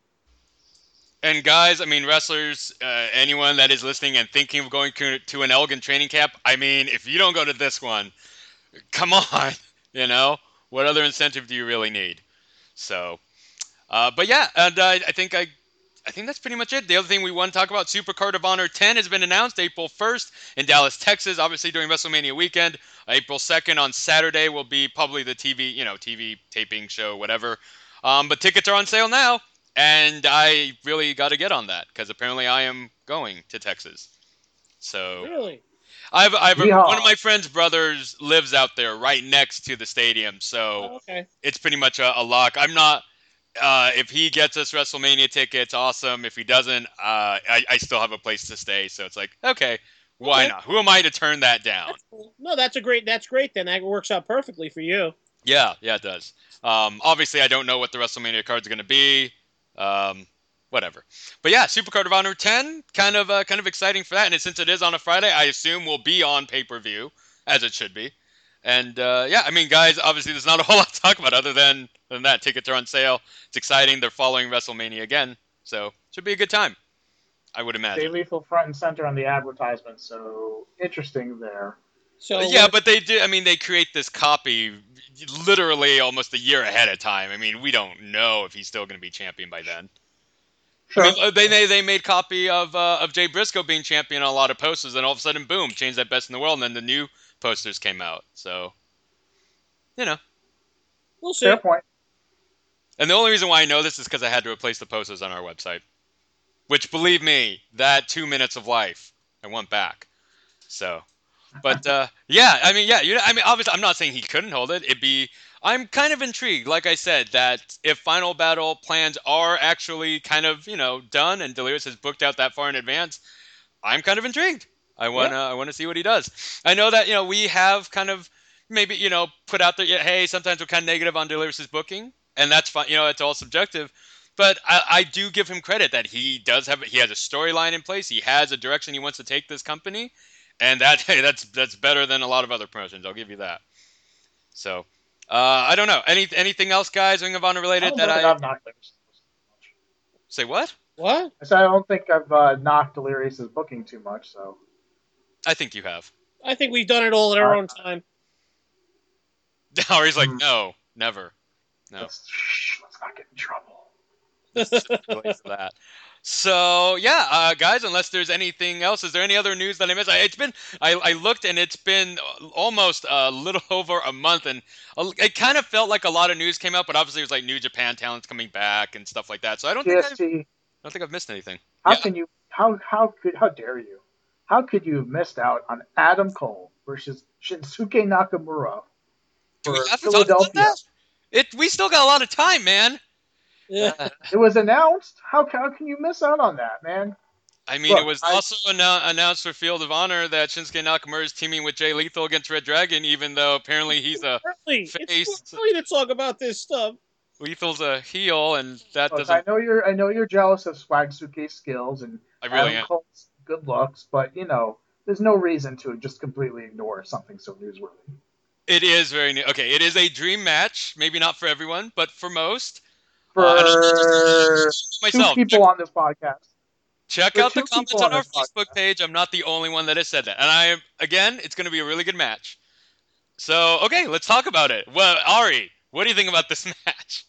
And guys, I mean, wrestlers, uh, anyone that is listening and thinking of going to, to an Elgin training camp, I mean, if you don't go to this one, come on, you know, what other incentive do you really need? So, uh, but yeah, and uh, I think I, I think that's pretty much it. The other thing we want to talk about, Super Card of Honor ten has been announced April first in Dallas, Texas. Obviously during WrestleMania weekend. April second on Saturday will be probably the T V, you know, T V taping show, whatever. Um, but tickets are on sale now, and I really got to get on that because apparently I am going to Texas. So Really? I've, I've Yeehaw. one of my friend's brothers lives out there right next to the stadium, so Oh, okay. it's pretty much a, a lock. I'm not. Uh, if he gets us WrestleMania tickets, awesome. If he doesn't, uh, I, I still have a place to stay. So it's like, okay, why Okay. not? Who am I to turn that down? That's cool. No, that's a great. That's great. Then that works out perfectly for you. Yeah, yeah, it does. Um, obviously, I don't know what the WrestleMania cards are going to be. Um, whatever. But yeah, Supercard of Honor ten, kind of, uh, kind of exciting for that. And since it is on a Friday, I assume will be on pay per view, as it should be. And uh, yeah, I mean, guys, obviously, there's not a whole lot to talk about other than than that. Tickets are on sale. It's exciting. They're following WrestleMania again, so should be a good time, I would Jay imagine. Lethal front and center on the advertisement, so interesting there. So Yeah, what- but they do. I mean, they create this copy literally almost a year ahead of time. I mean, we don't know if he's still going to be champion by then. Sure. I mean, they they they made copy of uh, of Jay Briscoe being champion on a lot of posters, and all of a sudden, boom, changed that best in the world, and then the new posters came out. So, you know. we'll see. Fair point. And the only reason why I know this is because I had to replace the posters on our website. Which, believe me, that two minutes of life, I want back. So, but uh, yeah, I mean, yeah, you know, I mean, obviously, I'm not saying he couldn't hold it. It'd be, I'm kind of intrigued, like I said, that if Final Battle plans are actually kind of, you know, done and Delirious has booked out that far in advance, I'm kind of intrigued. I want to, I want to see what he does. I know that, you know, we have kind of maybe, you know, put out there, yeah, hey, sometimes we're kind of negative on Delirious's booking, and that's fine. You know, it's all subjective. But I, I do give him credit that he does have, he has a storyline in place. He has a direction he wants to take this company, and that hey, that's that's better than a lot of other promotions. I'll give you that. So, uh, I don't know. Any anything else, guys, Ring of Honor I related don't that think I I've knocked Delirious. say? What? What? I said I don't think I've uh, knocked Delirious' booking too much. So I think you have. I think we've done it all at our Uh, own time. Or he's like, Hmm. no, never. No. let's, shh, let's not get in trouble. Really for that. So yeah, uh, guys. Unless there's anything else, is there any other news that I missed? I, it's been I, I looked and it's been almost a little over a month, and it kind of felt like a lot of news came out, but obviously it was like New Japan talents coming back and stuff like that. So I don't think I've, I T S T, don't think I've missed anything. how Yeah. can you? How how could? How dare you? How could you have missed out on Adam Cole versus Shinsuke Nakamura Do we for have to talk about Philadelphia? that? It we still got a lot of time, man. Yeah. It was announced. How, how can you miss out on that, man? I mean, Look, it was I- also annou- announced for Field of Honor that Shinsuke Nakamura is teaming with Jay Lethal against Red Dragon, even though apparently he's a Early. face. It's too early to talk about this stuff. Lethal's a heel, and that Look, doesn't. I know you're I know you're jealous of Swagsuke's skills and I really Adam am. Cole's good looks, but you know, there's no reason to just completely ignore something so newsworthy. It is very new. Okay, it is a dream match. Maybe not for everyone, but for most. Uh, and I'll For two myself. people on this podcast. Check For out the two people comments on on our this Facebook podcast. page. I'm not the only one that has said that. And I am, again, it's going to be a really good match. So, okay, let's talk about it. Well, Ari, what do you think about this match?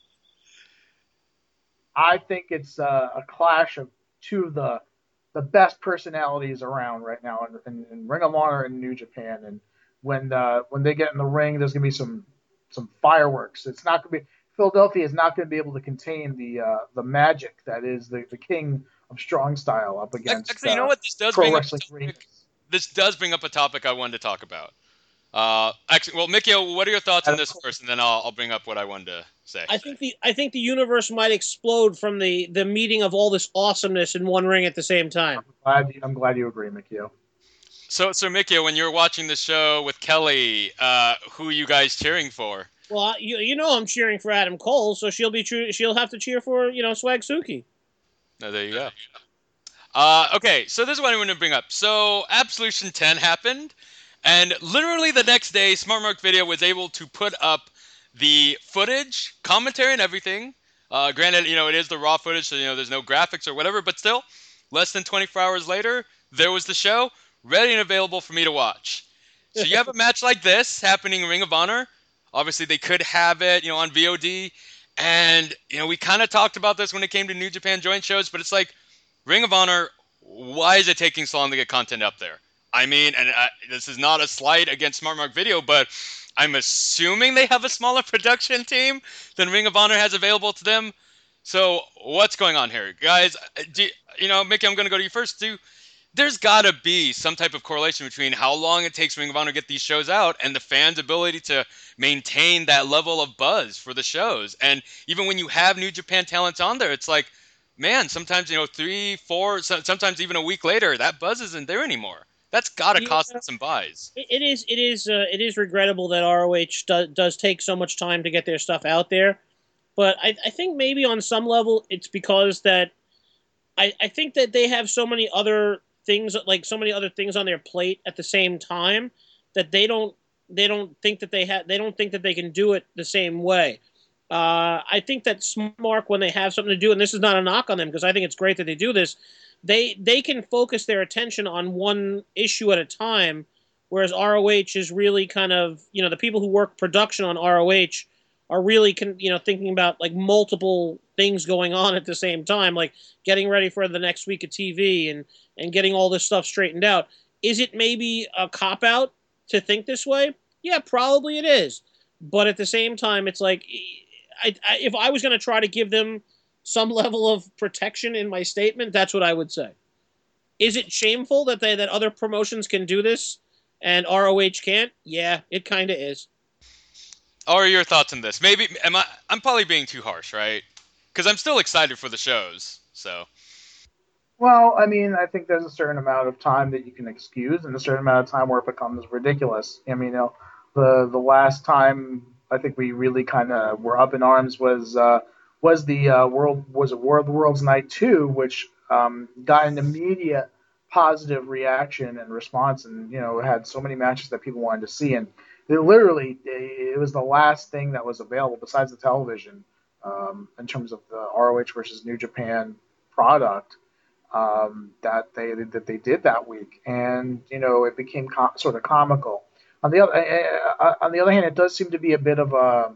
I think it's uh, a clash of two of the the best personalities around right now in, in, in Ring of Honor and New Japan. And when uh, when they get in the ring, there's gonna be some some fireworks. It's not gonna be Philadelphia is not gonna be able to contain the uh, the magic that is the, the king of strong style up against Actually, you know uh, what? This does pro bring up wrestling a topic. greatness. This does bring up a topic I wanted to talk about. Uh, actually, well, Mikio, what are your thoughts on Adam this Cole. first, and then I'll, I'll bring up what I wanted to say. I think the I think the universe might explode from the the meeting of all this awesomeness in one ring at the same time. Glad you, I'm glad you agree, Mikio. So, so Mikio, when you're watching the show with Kelly, uh, who are you guys cheering for? Well, you you know I'm cheering for Adam Cole, so she'll be true. She'll have to cheer for you know Swag Suki. Oh, there you go. Uh, okay, so this is what I want to bring up. So, Absolution ten happened, and literally the next day, Smart Mark Video was able to put up the footage, commentary, and everything. Uh, granted, you know, it is the raw footage, so, you know, there's no graphics or whatever, but still, less than twenty-four hours later, there was the show, ready and available for me to watch. So you have a match like this happening in Ring of Honor. Obviously, they could have it, you know, on V O D. And, you know, we kind of talked about this when it came to New Japan joint shows, but it's like, Ring of Honor, why is it taking so long to get content up there? I mean, and I, this is not a slight against Smart Mark Video, but I'm assuming they have a smaller production team than Ring of Honor has available to them. So what's going on here, guys? Do, you know, Mickey, I'm going to go to you first. Do there's got to be some type of correlation between how long it takes Ring of Honor to get these shows out and the fans' ability to maintain that level of buzz for the shows. And even when you have New Japan talents on there, it's like, man, sometimes, you know, three, four, sometimes even a week later, that buzz isn't there anymore. That's got to Yeah, cost some buys. it, it is it is uh, it is regrettable that R O H do, does take so much time to get their stuff out there. But I, I think maybe on some level it's because that I, I think that they have so many other things like so many other things on their plate at the same time that they don't they don't think that they have they don't think that they can do it the same way. Uh, I think that Smart when they have something to do, and this is not a knock on them because I think it's great that they do this. They they can focus their attention on one issue at a time, whereas R O H is really kind of you know the people who work production on R O H are really con- you know thinking about like multiple things going on at the same time, like getting ready for the next week of T V and and getting all this stuff straightened out. Is it maybe a cop out to think this way? Yeah, probably it is. But at the same time, it's like I, I, if I was going to try to give them some level of protection in my statement, that's what I would say. Is it shameful that they that other promotions can do this and R O H can't? Yeah, it kind of is. Or are your thoughts on this? Maybe am I? I'm probably being too harsh, right? Because I'm still excited for the shows. So Well, I mean, I think there's a certain amount of time that you can excuse, and a certain amount of time where it becomes ridiculous. I mean, you know, the the last time I think we really kind of were up in arms was uh, was the uh, world was a World Worlds Night two, which um, got an immediate positive reaction and response, and you know, had so many matches that people wanted to see, and it literally it was the last thing that was available besides the television um, in terms of the R O H versus New Japan product um, that they that they did that week, and you know it became com- sort of comical. On the other uh, uh, on the other hand, it does seem to be a bit of a,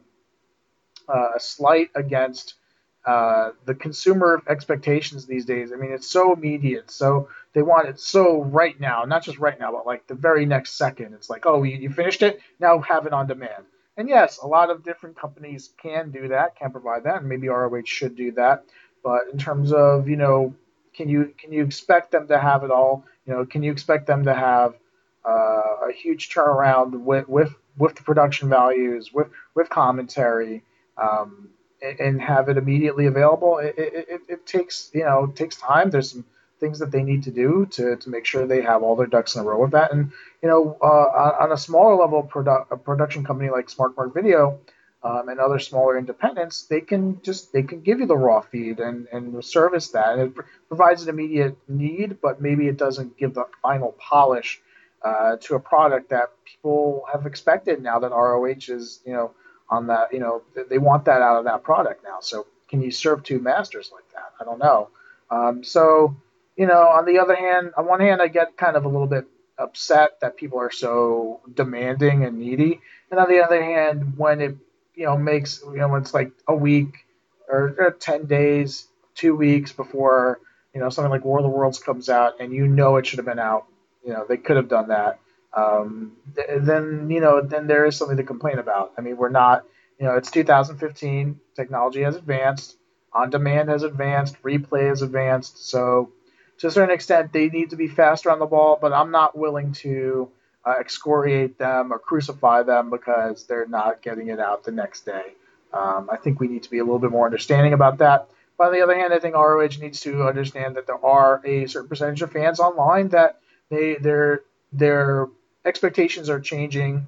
a slight against uh, the consumer expectations these days. I mean, it's so immediate, so they want it so right now, not just right now, but like the very next second. It's like, oh, you, you finished it, now have it on demand. And yes, a lot of different companies can do that, can provide that, and maybe R O H should do that. But in terms of you know can you can you expect them to have it all? You know, can you expect them to have uh, a huge turnaround with, with with the production values, with with commentary, um, and, and have it immediately available? It, it, it, it takes you know it takes time. There's some things that they need to do to, to make sure they have all their ducks in a row with that. And you know, uh, on a smaller level, produ- a production company like Smart Mark Video um, and other smaller independents, they can just they can give you the raw feed and and service that. And it provides an immediate need, but maybe it doesn't give the final polish uh, to a product that people have expected now that R O H is you know on that you know they want that out of that product now. So can you serve two masters like that? I don't know. Um, so, you know, on the other hand, on one hand, I get kind of a little bit upset that people are so demanding and needy, and on the other hand, when it you know makes you know when it's like a week or, or ten days, two weeks before you know something like War of the Worlds comes out, and you know it should have been out. You know they could have done that. Um, th- then you know then there is something to complain about. I mean, we're not you know it's two thousand fifteen. Technology has advanced. On demand has advanced. Replay has advanced. So to a certain extent, they need to be faster on the ball, but I'm not willing to uh, excoriate them or crucify them because they're not getting it out the next day. Um, I think we need to be a little bit more understanding about that. But on the other hand, I think R O H needs to understand that there are a certain percentage of fans online that they their their expectations are changing.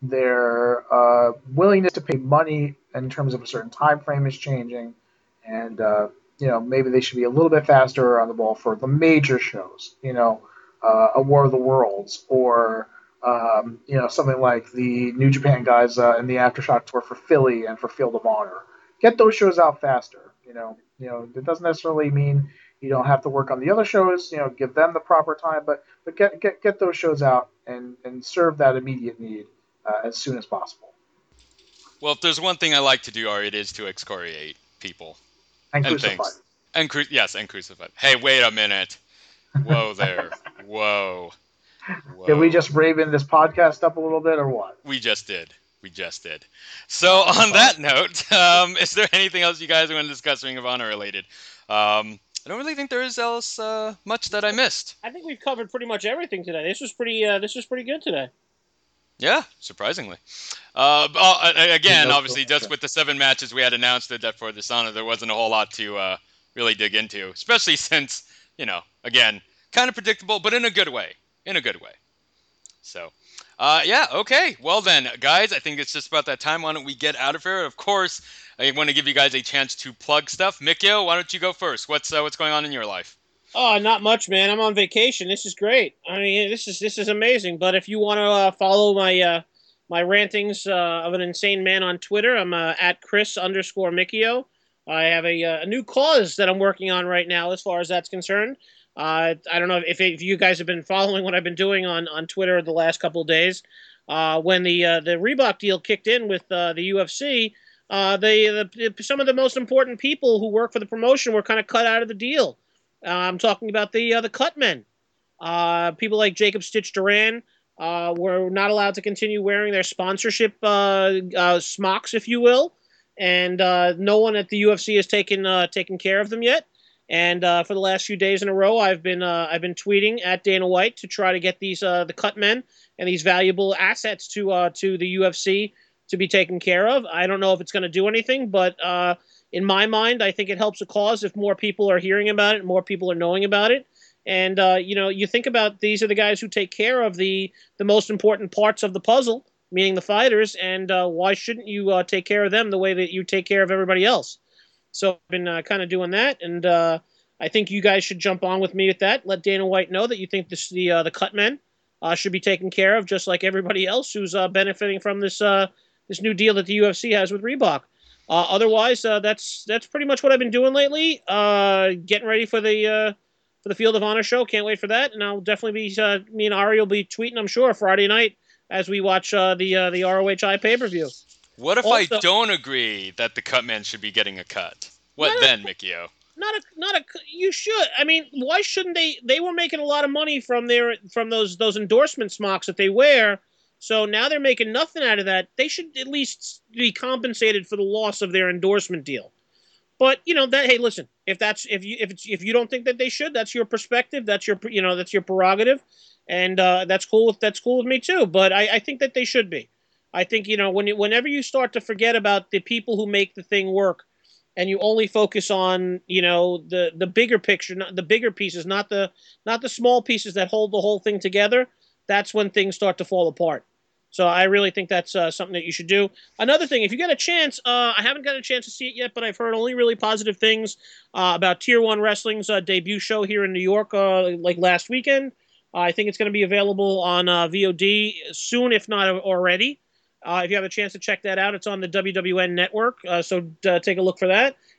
Their uh, willingness to pay money in terms of a certain time frame is changing, and uh, you know, maybe they should be a little bit faster on the ball for the major shows, you know, uh, a War of the Worlds or, um, you know, something like the New Japan guys uh, in the Aftershock tour for Philly and for Field of Honor. Get those shows out faster, you know. You know, it doesn't necessarily mean you don't have to work on the other shows, you know, give them the proper time, but but get get, get those shows out and, and serve that immediate need uh, as soon as possible. Well, if there's one thing I like to do, Ari, it is to excoriate people And, and crucified. things. And cru- yes, and crucified. Hey, wait a minute. Whoa there. Whoa. Whoa. Did we just raven this podcast up a little bit or what? We just did. We just did. So on that note, um, is there anything else you guys want to discuss Ring of Honor related? Um, I don't really think there is else uh, much that I missed. I think we've covered pretty much everything today. This was pretty. Uh, this was pretty good today. Yeah, surprisingly. Uh, uh, again, obviously, just with the seven matches we had announced at Death for Dishonor, there wasn't a whole lot to uh, really dig into, especially since, you know, again, kind of predictable, but in a good way. In a good way. So, uh, yeah, okay. Well then, guys, I think it's just about that time. Why don't we get out of here? Of course, I want to give you guys a chance to plug stuff. Mikio, why don't you go first? What's uh, what's going on in your life? Oh, not much, man. I'm on vacation. This is great. I mean, this is this is amazing. But if you want to uh, follow my uh, my rantings uh, of an insane man on Twitter, I'm uh, at Chris underscore Mikio. I have a, uh, a new cause that I'm working on right now, as far as that's concerned. Uh, I don't know if, if you guys have been following what I've been doing on, on Twitter the last couple of days. Uh, when the uh, the Reebok deal kicked in with uh, the U F C, uh, they, the, some of the most important people who work for the promotion were kind of cut out of the deal. Uh, I'm talking about the uh, the cut men. Uh, people like Jacob Stitch Duran uh, were not allowed to continue wearing their sponsorship uh, uh, smocks, if you will, and uh, no one at the U F C has taken uh, taken care of them yet. And uh, for the last few days in a row, I've been uh, I've been tweeting at Dana White to try to get these uh, the cut men and these valuable assets to uh, to the U F C to be taken care of. I don't know if it's going to do anything, but uh, in my mind, I think it helps a cause if more people are hearing about it, more people are knowing about it. And uh, you know, you think about these are the guys who take care of the the most important parts of the puzzle, meaning the fighters. And uh, why shouldn't you uh, take care of them the way that you take care of everybody else? So I've been uh, kind of doing that, and uh, I think you guys should jump on with me with that. Let Dana White know that you think this, the uh, the cut men uh, should be taken care of, just like everybody else who's uh, benefiting from this uh, this new deal that the U F C has with Reebok. Uh, otherwise, uh, that's that's pretty much what I've been doing lately. Uh, getting ready for the uh, for the Field of Honor show. Can't wait for that, and I'll definitely be uh, me and Ari will be tweeting, I'm sure, Friday night as we watch uh, the uh, the R O H I pay per view. What if Also, I don't agree that the cut men should be getting a cut? What then, a, Mikio? Not a, not a. You should. I mean, why shouldn't they? They were making a lot of money from their from those those endorsement smocks that they wear. So now they're making nothing out of that. They should at least be compensated for the loss of their endorsement deal. But you know that. Hey, listen. If that's if you if it's if you don't think that they should, that's your perspective. That's your you know that's your prerogative, and uh, that's cool. With, that's cool with me too. But I, I think that they should be. I think, you know, when you, whenever you start to forget about the people who make the thing work and you only focus on, you know, the, the bigger picture, not the bigger pieces, not the not the small pieces that hold the whole thing together, that's when things start to fall apart. So I really think that's uh, something that you should do. Another thing, if you get a chance, uh, I haven't got a chance to see it yet, but I've heard only really positive things uh, about Tier one Wrestling's uh, debut show here in New York, uh, like last weekend. Uh, I think it's going to be available on uh, V O D soon, if not already. Uh, if you have a chance to check that out, it's on the W W N network, uh, so uh, take a look for that.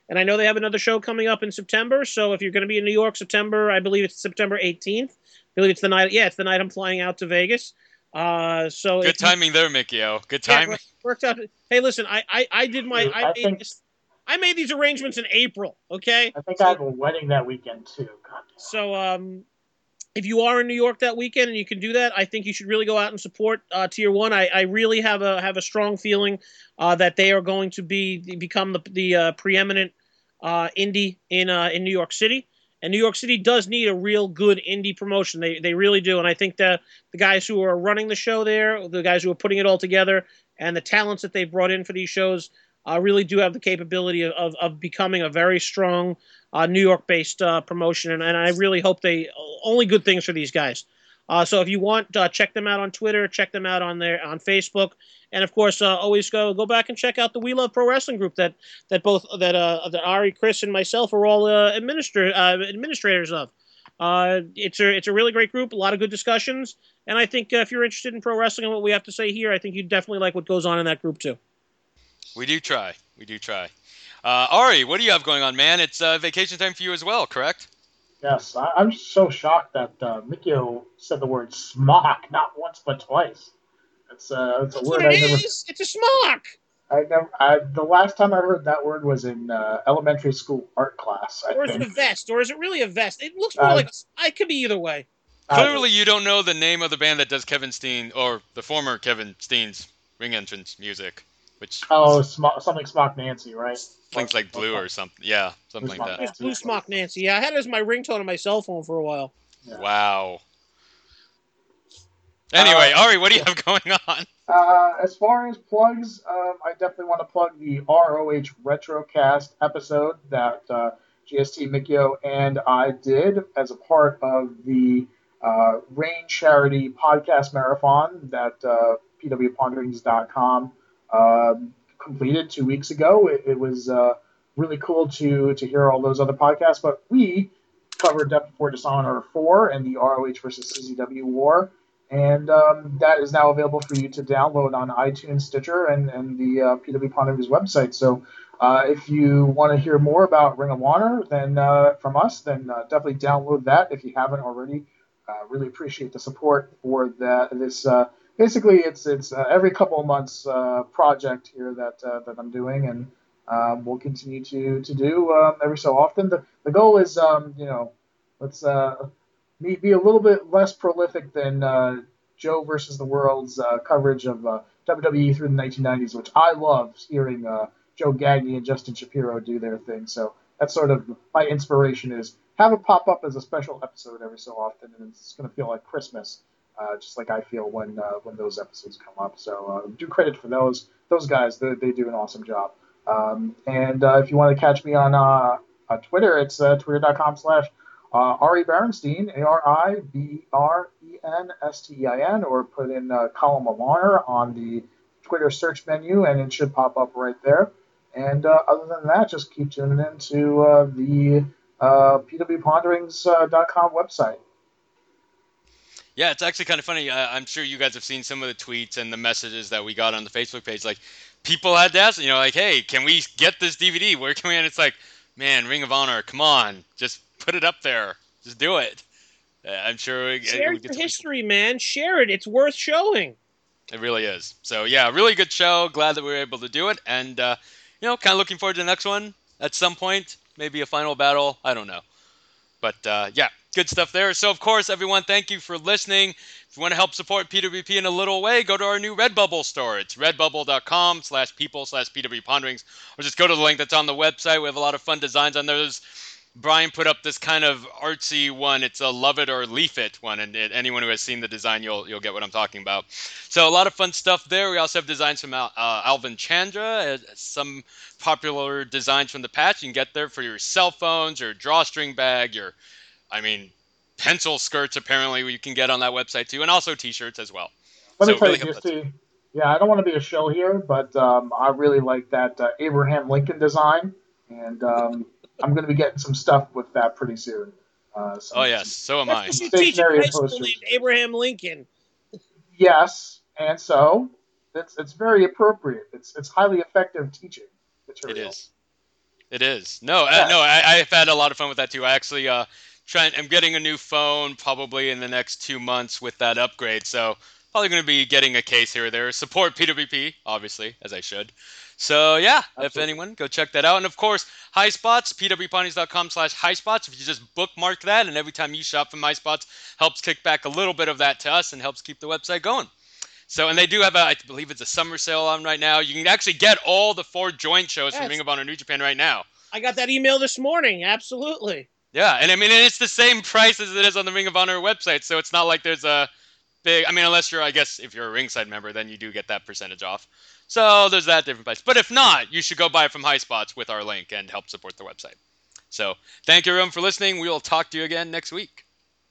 And I know they have another show coming up in September. So if you're going to be in New York, September, I believe it's September eighteenth. I believe it's the night. Yeah, it's the night I'm flying out to Vegas. Uh, so Good you, timing there, Mikio. Good yeah, timing. worked out. Hey, listen, I, I, I did my, I I made think this, I made these arrangements in April. Okay, I think I so have a wedding that weekend too. God damn. so um, if you are in New York that weekend and you can do that, I think you should really go out and support uh, Tier One. I, I really have a have a strong feeling uh, that they are going to be become the the uh, preeminent uh, indie in uh, in New York City. And New York City does need a real good indie promotion. They they really do. And I think that the guys who are running the show there, the guys who are putting it all together, and the talents that they've brought in for these shows uh, really do have the capability of, of, of becoming a very strong uh, New York-based uh, promotion. And, and I really hope they only good things for these guys. Uh, so if you want, uh, check them out on Twitter, check them out on their on Facebook, and of course, uh, always go go back and check out the We Love Pro Wrestling group that that both that uh, that Ari, Chris, and myself are all uh, administra- uh, administrators of. Uh, it's a it's a really great group, a lot of good discussions, and I think uh, if you're interested in pro wrestling and what we have to say here, I think you definitely like what goes on in that group too. We do try. We do try. Uh, Ari, what do you have going on, man? It's uh, vacation time for you as well, correct? Yes, I, I'm so shocked that uh, Mikio said the word smock not once but twice. It's uh, it's a That's what word it I never, is. It's a smock. I never, I, the last time I heard that word was in uh, elementary school art class. I Or is it think. a vest? Or is it really a vest? It looks more Uh, like I could be either way. Clearly, you don't know the name of the band that does Kevin Steen, or the former Kevin Steen's ring entrance music, which oh, smock, something smock Nancy, right? things like Blue or something. Yeah, something like Smock that. It was Nancy. Blue Smock Nancy. Yeah, I had it as my ringtone on my cell phone for a while. Yeah. Wow. Anyway, Uh, Ari, what do you have going on? Uh, as far as plugs, um, I definitely want to plug the R O H Retrocast episode that uh, G S T Mikio and I did as a part of the uh, Rain Charity Podcast Marathon that uh, P W Ponderings dot com um, completed two weeks ago. It, it was uh, really cool to to hear all those other podcasts, but we covered Death Before Dishonor four and the R O H versus C Z W War. And um, that is now available for you to download on iTunes, Stitcher, and, and the uh, P W Ponderings website. So uh, if you want to hear more about Ring of Honor then uh, from us, then uh, definitely download that if you haven't already. Uh, really appreciate the support for that. This uh, basically it's it's uh, every couple of months uh, project here that uh, that I'm doing, and um, we'll continue to to do um, every so often. The the goal is um, you know let's uh, me be a little bit less prolific than uh, Joe versus the World's uh, coverage of uh, W W E through the nineteen nineties, which I love hearing uh, Joe Gagne and Justin Shapiro do their thing. So that's sort of my inspiration is have it pop up as a special episode every so often, and it's going to feel like Christmas, uh, just like I feel when uh, when those episodes come up. So uh, do credit for those those guys; they, they do an awesome job. Um, and uh, if you want to catch me on uh, on Twitter, it's uh, twitter dot com slash Uh, Ari Berenstein, A R I B R E N S T E I N, or put in uh, Column of Honor on the Twitter search menu, and it should pop up right there. And uh, other than that, just keep tuning in to uh, the uh, P W Ponderings dot com website. Yeah, it's actually kind of funny. I, I'm sure you guys have seen some of the tweets and the messages that we got on the Facebook page. Like, people had to ask, you know, like, hey, can we get this D V D? Where can we? And it's like, man, Ring of Honor, come on, just put it up there, just do it. Uh, I'm sure we, Share we get your some history, man. Share it. It's worth showing. It really is. So yeah, really good show. Glad that we were able to do it, and uh, you know, kind of looking forward to the next one at some point. Maybe a final battle. I don't know. But uh, yeah, good stuff there. So of course, everyone, thank you for listening. If you want to help support P W P in a little way, go to our new Redbubble store. It's redbubble dot com slash people slash P W Ponderings, or just go to the link that's on the website. We have a lot of fun designs on those. Brian put up this kind of artsy one. It's a love it or leaf it one, and it, anyone who has seen the design, you'll you'll get what I'm talking about. So a lot of fun stuff there. We also have designs from Al, uh, Alvin Chandra, uh, some popular designs from the patch. You can get there for your cell phones, your drawstring bag, your, I mean, pencil skirts. Apparently, you can get on that website too, and also T-shirts as well. Let me So tell really you, hope G S that's T, yeah, I don't want to be a show here, but um, I really like that uh, Abraham Lincoln design, and um, I'm going to be getting some stuff with that pretty soon. Uh, Oh some, yes, some so am That's I. what you teach in stationery high and school posters. named Abraham Lincoln. Yes, and so it's it's very appropriate. It's it's highly effective teaching It material. is. It is. No, uh, Yeah. no, I, I've had a lot of fun with that too. I actually uh trying I'm getting a new phone probably in the next two months with that upgrade. So probably going to be getting a case here or there. Support P W P, obviously, as I should. So yeah, if Absolutely. anyone, go check that out. And of course, HighSpots, pwponies.com slash HighSpots. If you just bookmark that, and every time you shop from HighSpots, helps kick back a little bit of that to us and helps keep the website going. So, and they do have a, I believe it's a summer sale on right now. You can actually get all the four joint shows from Yes. Ring of Honor New Japan right now. I got that email this morning. Absolutely. Yeah, and I mean, and it's the same price as it is on the Ring of Honor website, so it's not like there's a big, I mean, unless you're, I guess, if you're a ringside member, then you do get that percentage off. So there's that different price. But if not, you should go buy it from HighSpots with our link and help support the website. So thank you everyone for listening. We will talk to you again next week.